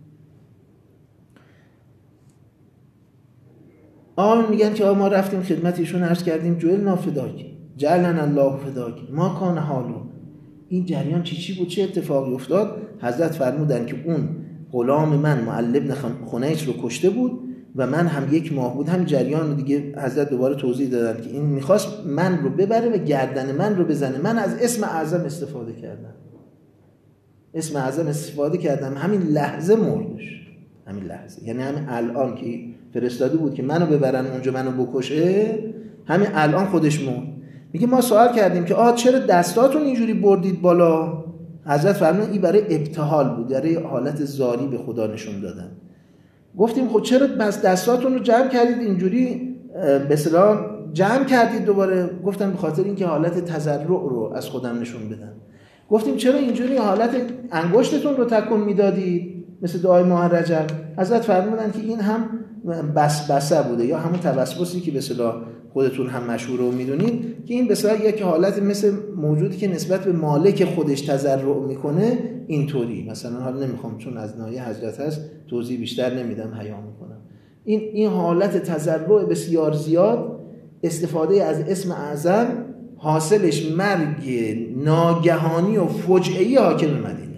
آن میگن که ما رفتیم خدمت ایشون عرض کردیم جعلنا فداک جعلنا الله فداک ما کان حالو. این جریان چی چی بود، چه اتفاقی افتاد؟ حضرت فرمودن که اون غلام من معل ابن خنیس رو کشته بود و من هم یک ماه بود. هم جریان دیگه حضرت دوباره توضیح دادن که این میخواست من رو ببره و گردن من رو بزنه. من از اسم اعظم استفاده کردم، اسم اعظم استفاده کردم، همین لحظه مردش، همین لحظه، یعنی همین الان که فرستاده بود که منو ببرن اونجا منو بکشه، همین الان خودش مرد. میگه ما سوال کردیم که آه چرا دستاتون اینجوری بردید بالا؟ حضرت فرمودن این برای ابتهال بود، برای حالت زاری به خدا نشون دادن. گفتیم خب چرا بس دستاتون رو جمع کردید اینجوری به اصطلاح جمع کردید دوباره؟ گفتن به خاطر اینکه حالت تضرع رو از خودم نشون بدن. گفتیم چرا اینجوری حالت انگشتتون رو تکون میدادید مثل دعای ماه رجب؟ حضرت فرمودن که این هم بس بسه بوده، یا همون تبسبسی که به اصطلاح خودتون هم مشهور رو میدونید که این به اصطلاح یک حالت مثل موجودی که نسبت به مالک خودش تضرع میکنه اینطوری. مثلا حالا نمیخوام چون از ناحیه حضرت هست توضیح بیشتر نمیدم، حیا میکنم. این این حالت تضرع بسیار زیاد، استفاده از اسم اعظم، حاصلش مرگ ناگهانی و فجعه‌ای حاکم مدینه.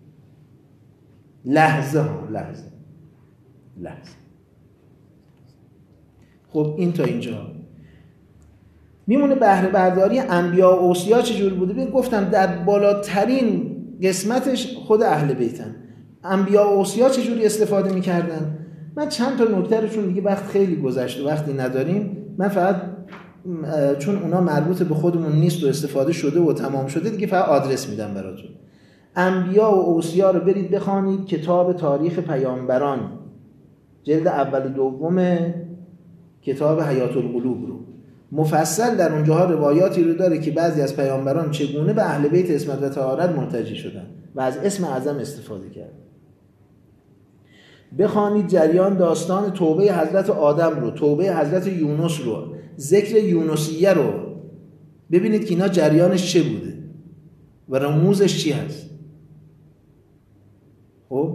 لحظه ها لحظه لحظه. خب این تا اینجا میمونه بهره برداری انبیا و اوصیا چجور بوده. ببین گفتم در بالاترین قسمتش خود اهل بیتن. انبیا و اوصیا چجوری استفاده میکردن. من چند تا نکته رو، چون دیگه وقت خیلی گذشته، وقتی نداریم، من فقط چون اونا مربوط به خودمون نیست و استفاده شده و تمام شده دیگه فقط آدرس میدم براتون. انبیا و اوصیا رو برید بخوانید، کتاب تاریخ پیامبران جلد اول دوم کتاب حیات القلوب رو مفصل در اونجاها روایاتی رو داره که بعضی از پیامبران چگونه به اهل بیت عصمت و طهارت مرتجی شدن و از اسم اعظم استفاده کرد. بخوانید جریان داستان توبه حضرت آدم رو، توبه حضرت یونس رو، ذکر یونسیه رو، ببینید که اینا جریانش چه بوده و رموزش چی هست. خب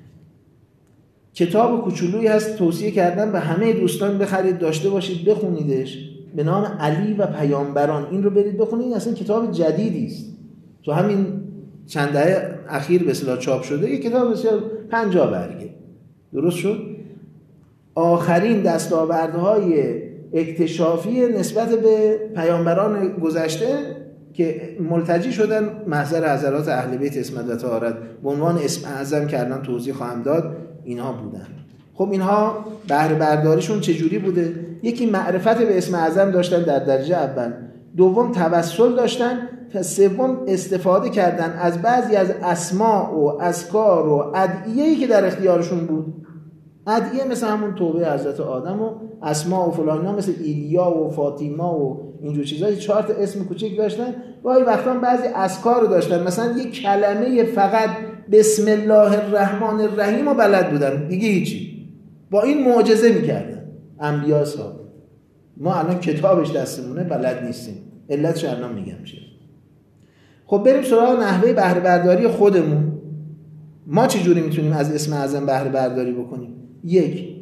کتاب کوچولویی هست، توصیه کردم به همه دوستان بخرید، داشته باشید، بخونیدش، به نام علی و پیامبران. این رو برید بخونید، اصلا کتاب جدیدی است، تو همین چند دهه اخیر به اصطلاح چاپ شده، یک کتاب بسیار پنجاه برگه، درست شد. آخرین دستاوردهای اکتشافی نسبت به پیامبران گذشته که ملتجی شدن محضر حضرات اهل بیت عصمت و طهارت به عنوان اسم اعظم که الان توضیح خواهم داد، اینها بودن. خب اینها بهره برداریشون چجوری بوده؟ یکی معرفت به اسم اعظم داشتن در درجه اول، دوم توسل داشتن، سوم استفاده کردن از بعضی از اسماء و اذکار و ادعیه‌ای که در اختیارشون بود. ادعیه مثل همون توبه حضرت آدم و اسماء و فلان، مثل ایلیا و فاطیما و اینجور چیزا، چهار تا اسم کوچیک داشتن. گاهی وقتا بعضی اذکار رو داشتن، مثلا یک کلمه فقط بسم الله الرحمن الرحیم رو بلد بودن، دیگه هیچی. با این معجزه میکردن انبیا صاحب. ما الان کتابش دستمونه بلد نیستیم، علتش الان میگم چیه. خب بریم سراغ نحوه بهره برداری خودمون. ما چجوری میتونیم از اسم اعظم بهره برداری بکنیم؟ یک،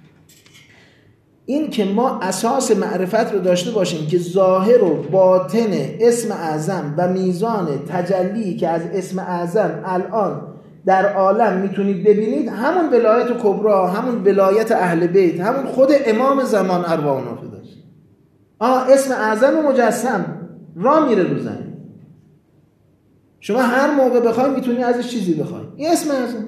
این که ما اساس معرفت رو داشته باشیم که ظاهر و باطن اسم اعظم و میزان تجلی که از اسم اعظم الان در عالم میتونید ببینید، همون ولایت کبرا، همون ولایت اهل بیت، همون خود امام زمان ارواح نافذه است. آه اسم اعظم مجسم را میره رو زمین، شما هر موقع بخواید میتونید ازش چیزی بخواید. این اسم اعظم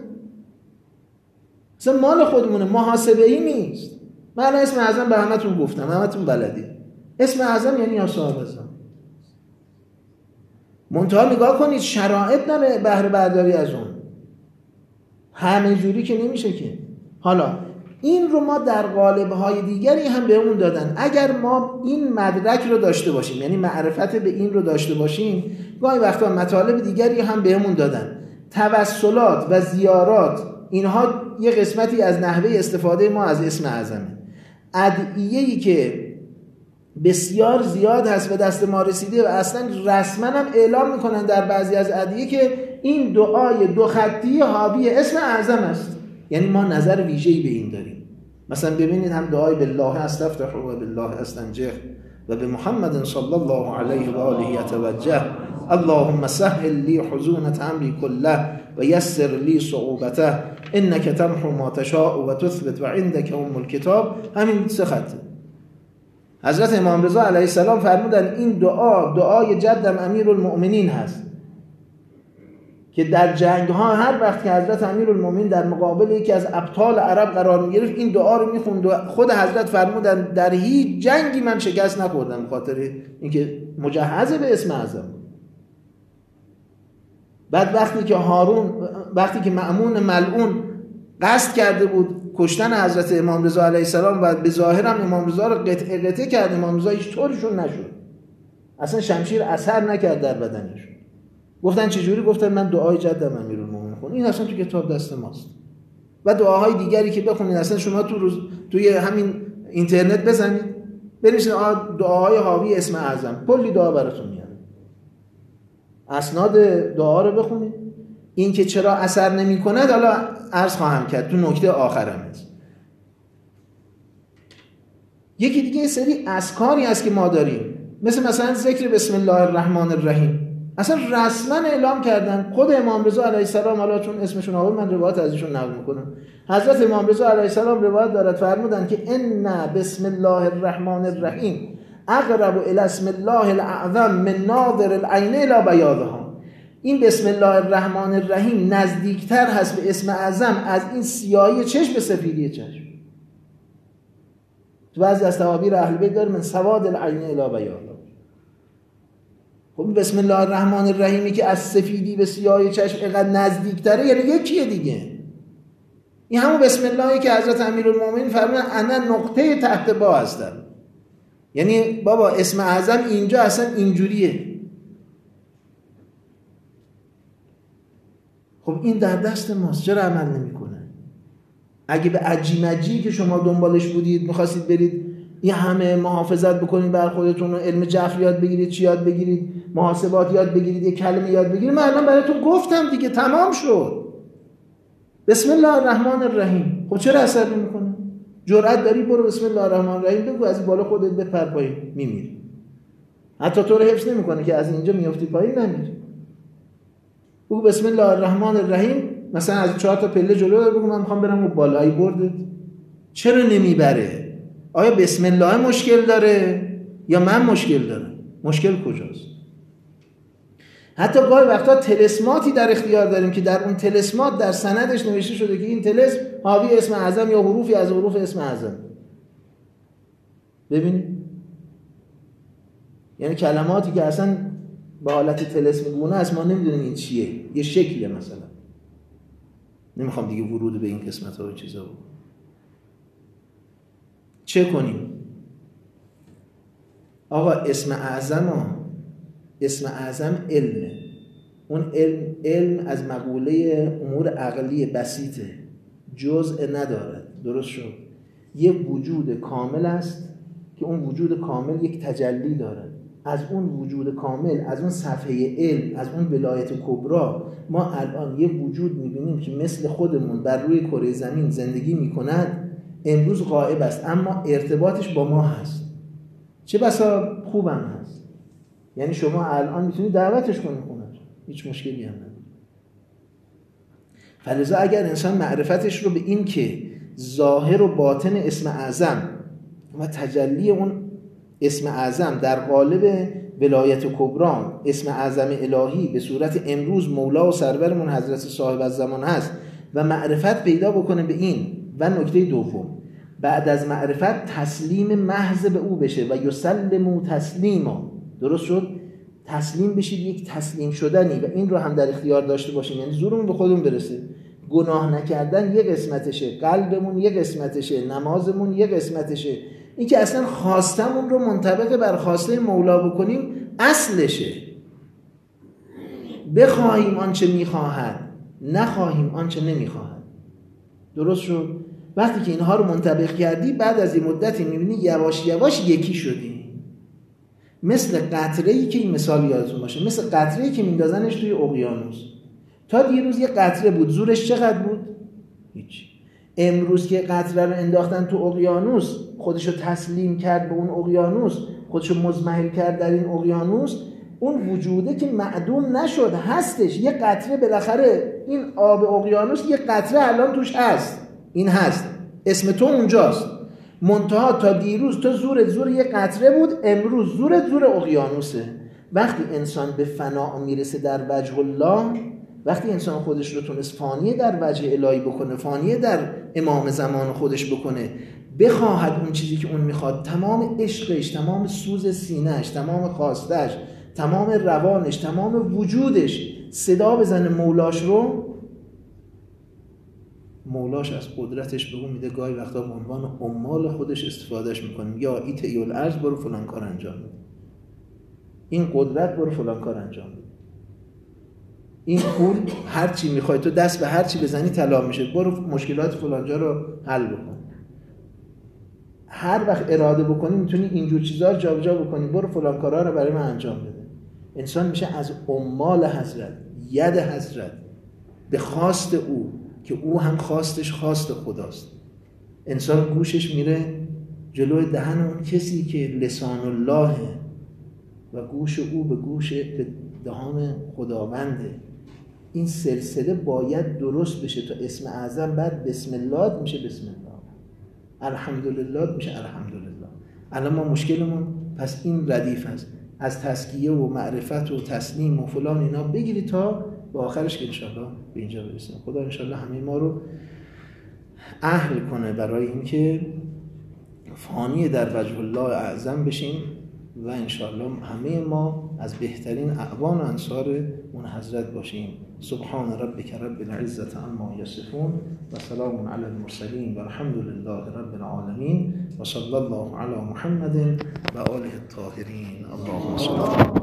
اصلا مال خودمونه، محاسبه ای نیست. من الان اسم اعظم به همتون گفتم، همتون بلدی. اسم اعظم یعنی یا صاحب اعظم. منتها نگاه کنید شرایط داره بهره برداری از اون، همه جوری که نمیشه که. حالا این رو ما در قالب‌های دیگری هم بهمون دادن. اگر ما این مدرک رو داشته باشیم، یعنی معرفت به این رو داشته باشیم، گاهی وقتا مطالب دیگری هم بهمون دادن. توسلات و زیارات، اینها یه قسمتی از نحوه استفاده ما از اسم اعظمه. ادعیه‌ای که بسیار زیاد هست به دست ما رسیده و اصلا رسما هم اعلام میکنن در بعضی از ادعیه که این دعای دو خطی حاوی اسم اعظم است. یعنی ما نظر ویژه‌ای به این داریم. مثلا ببینید هم دعای بالله استفتح و بالله استنجح و به محمد صلی الله علیه و آله یتوجه، اللهم سهل لی حزونة امری کله و یسر لی صعوبته انک تمحو ما تشاء و تثبت و عندک ام الکتاب. همین سه خطه. حضرت امام رضا علیه السلام فرمودن این دعا دعای جدم امیرالمؤمنین هست که در جنگ ها هر وقت که حضرت امیرالمؤمنین در مقابل یکی از ابطال عرب قرار می گرفت این دعا رو میخوند و خود حضرت فرمودن در هیچ جنگی من شکست نخوردم، خاطر اینکه مجهز به اسم اعظم. بعد وقتی که هارون وقتی که مأمون ملعون قصد کرده بود کشتن حضرت امام رضا علیه السلام و به ظاهر هم امام رضا رو قطعه قطعه کرد، امام رضا هیچ طورشون نشد، اصلا شمشیر اثر نکرد در بدنش. گفتن چجوری؟ گفتن من دعای جدم امیرالمومنین خون. این اصلا تو کتاب دست ماست و دعاهای دیگری که بخونید اصلا شما تو روز توی همین اینترنت بزنید بنویسید دعاهای حاوی اسم اعظم، کلی دعا براتون میاد. اسناد دعا رو بخونید. این که چرا اثر نمی‌کنه حالا عرض خواهم کرد تو نکته آخرم هست. یکی دیگه سری اذکاری هست که ما داریم، مثل مثلا ذکر بسم الله الرحمن الرحیم. اصلا رسما اعلام کردن، خود امام رضا علیه السلام، حالا چون اسمشون آورد من روایت از ایشون نقل میکنم، حضرت امام رضا علیه السلام روایت دارد فرمودن که ان بسم الله الرحمن الرحیم اقرب الی اسم الله الاعظم من ناظر العین الی بیاضها. این بسم الله الرحمن الرحیم نزدیکتر هست به اسم اعظم از این سیاهی چشم به سفیدی چشم. تو بعضی از تعابیر اهل بیت داره من سواد العین الی بیاض. خب بسم الله الرحمن الرحیمی که از سفیدی به سیاهی چشم اینقدر نزدیکتره یعنی یکیه دیگه. این همون بسم اللهی که حضرت امیرالمومنین فرمودن انا نقطه تحت با هستم. یعنی بابا اسم اعظم اینجا اصلا اینجوریه. خب این در دست ماست، چرا عمل نمیکنه؟ اگه به عجی مجی که شما دنبالش بودید میخواستید برید این همه محافظت بکنید بر خودتون، علم جفر یاد بگیرید، چی یاد بگیرید، محاسبات یاد بگیرید، یک کلمه یاد بگیرید، من الان براتون گفتم دیگه، تمام شد. بسم الله الرحمن الرحیم. خب چرا اثر نمیکنه؟ جرأت داری برو بسم الله الرحمن الرحیم بگو، از بالا خودت بپر پایین میمیری. حتی تو رو حفظ نمیکنه که از اینجا میافتی پایین نمیری. بگو بسم الله الرحمن الرحیم، مثلا از چهار تا پله جلو بگو من میخوام برم اون بالایی بردت. چرا نمیبره؟ آیا بسم الله مشکل داره یا من مشکل دارم؟ مشکل کجاست؟ حتی گاهی وقتا طلسماتی در اختیار داریم که در اون طلسمات در سندش نوشته شده که این طلسم حاوی اسم اعظم یا حروفی از حروف اسم اعظم. ببینید، یعنی کلماتی که اصلا به حالت طلسم گونه است ما نمیدونیم این چیه، یه شکله. مثلا نمیخوام دیگه ورود به این قسمت ها و چیزا بود. چه کنیم؟ آقا اسم اعظم ها، اسم اعظم علمه. اون علم, علم از مقوله امور عقلی بسیطه، جزء ندارد. درست شد؟ یه وجود کامل است که اون وجود کامل یک تجلی دارد. از اون وجود کامل، از اون صفحه علم، از اون ولایت کبرا ما الان یه وجود میبینیم که مثل خودمون بر روی کره زمین زندگی میکند، امروز غائب است اما ارتباطش با ما هست. چه بسا خوبم هست. یعنی شما الان میتونید دعوتش کنید خونه، هیچ مشکلی هم نداره. فلذا اگر انسان معرفتش رو به این که ظاهر و باطن اسم اعظم و تجلی اون اسم اعظم در قالب ولایت کبرا، اسم اعظم الهی به صورت امروز مولا و سرورمون حضرت صاحب الزمان هست و معرفت پیدا بکنه به این. و نکته دوم، بعد از معرفت تسلیم محض به او بشه و یسلمو تسلیما. درست شد؟ تسلیم بشید، یک تسلیم شدنی، و این رو هم در اختیار داشته باشیم. یعنی زورمون به خودمون برسه. گناه نکردن یک قسمتشه، قلبمون یک قسمتشه، نمازمون یک قسمتشه. این که اصلا خواستمون رو منطبق بر خواسته مولا بکنیم اصلشه. بخواهیم آنچه میخواهد، نخواهیم آنچه نمیخواهد. درست شد؟ وقتی که اینها رو منطبق کردی، بعد از این مدتی میبینی یواش یواش یکی شدی. مثل قطره‌ای که این مثال یادتون باشه، مثل قطره‌ای که میندازنش توی اقیانوس. تا دیروز یه قطره بود، زورش چقدر بود؟ هیچ. امروز که قطره رو انداختن تو اقیانوس، خودشو تسلیم کرد به اون اقیانوس، خودشو مزمحل کرد در این اقیانوس، اون وجوده که معدوم نشد، هستش. یه قطره بالاخره، این آب اقیانوس یه قطره الان توش هست، این هست، اسم تو اونجاست. منتها تا دیروز تو زورت زور یه قطره بود، امروز زورت زور اقیانوسه. وقتی انسان به فنا میرسه در وجه الله، وقتی انسان خودش رو تونست فانیه در وجه الهی بکنه، فانیه در امام زمان خودش بکنه، بخواهد اون چیزی که اون میخواد، تمام عشقش، تمام سوز سینهش، تمام خواستش، تمام روانش، تمام وجودش صدا بزنه مولاش رو، مولاش از قدرتش به اون میده. گاهی وقتا به عنوان عمال خودش استفادهش میکنیم، یا ایت ایول ارز برو فلان کار انجام بده، این قدرت برو فلان کار انجام بده، این پول هر چی میخوای تو دست به هر چی بزنی طلا میشه، برو مشکلات فلانجا رو حل بکن. هر وقت اراده بکنی میتونی اینجور چیزا رو جابجا بکنی، برو فلان کارا رو برای من انجام بده. انسان میشه از عمال حضرت، ید حضرت، به خواست او که او هم خواستش خواست خداست. انسان گوشش میره جلوی دهن اون کسی که لسان الله و گوش او به گوش به دهان خداونده. این سلسله باید درست بشه تا اسم اعظم بعد بسم الله میشه بسم الله، الحمدلله میشه الحمدلله. الان ما مشکلمون پس این ردیف هست. از تزکیه و معرفت و تسلیم و فلان اینا بگیری تا به آخرش که انشالله به اینجا برسیم. خدا انشالله همه ما رو اهل کنه برای اینکه فانی در وجه الله اعظم بشیم و انشالله همه ما از بهترین اعوان و انصار اون حضرت باشیم. سبحان ربک رب العزة عما یصفون و سلام علی المرسلین و الحمد لله رب العالمین و صلی الله علی محمد و آله الطاهرین. اللهم صل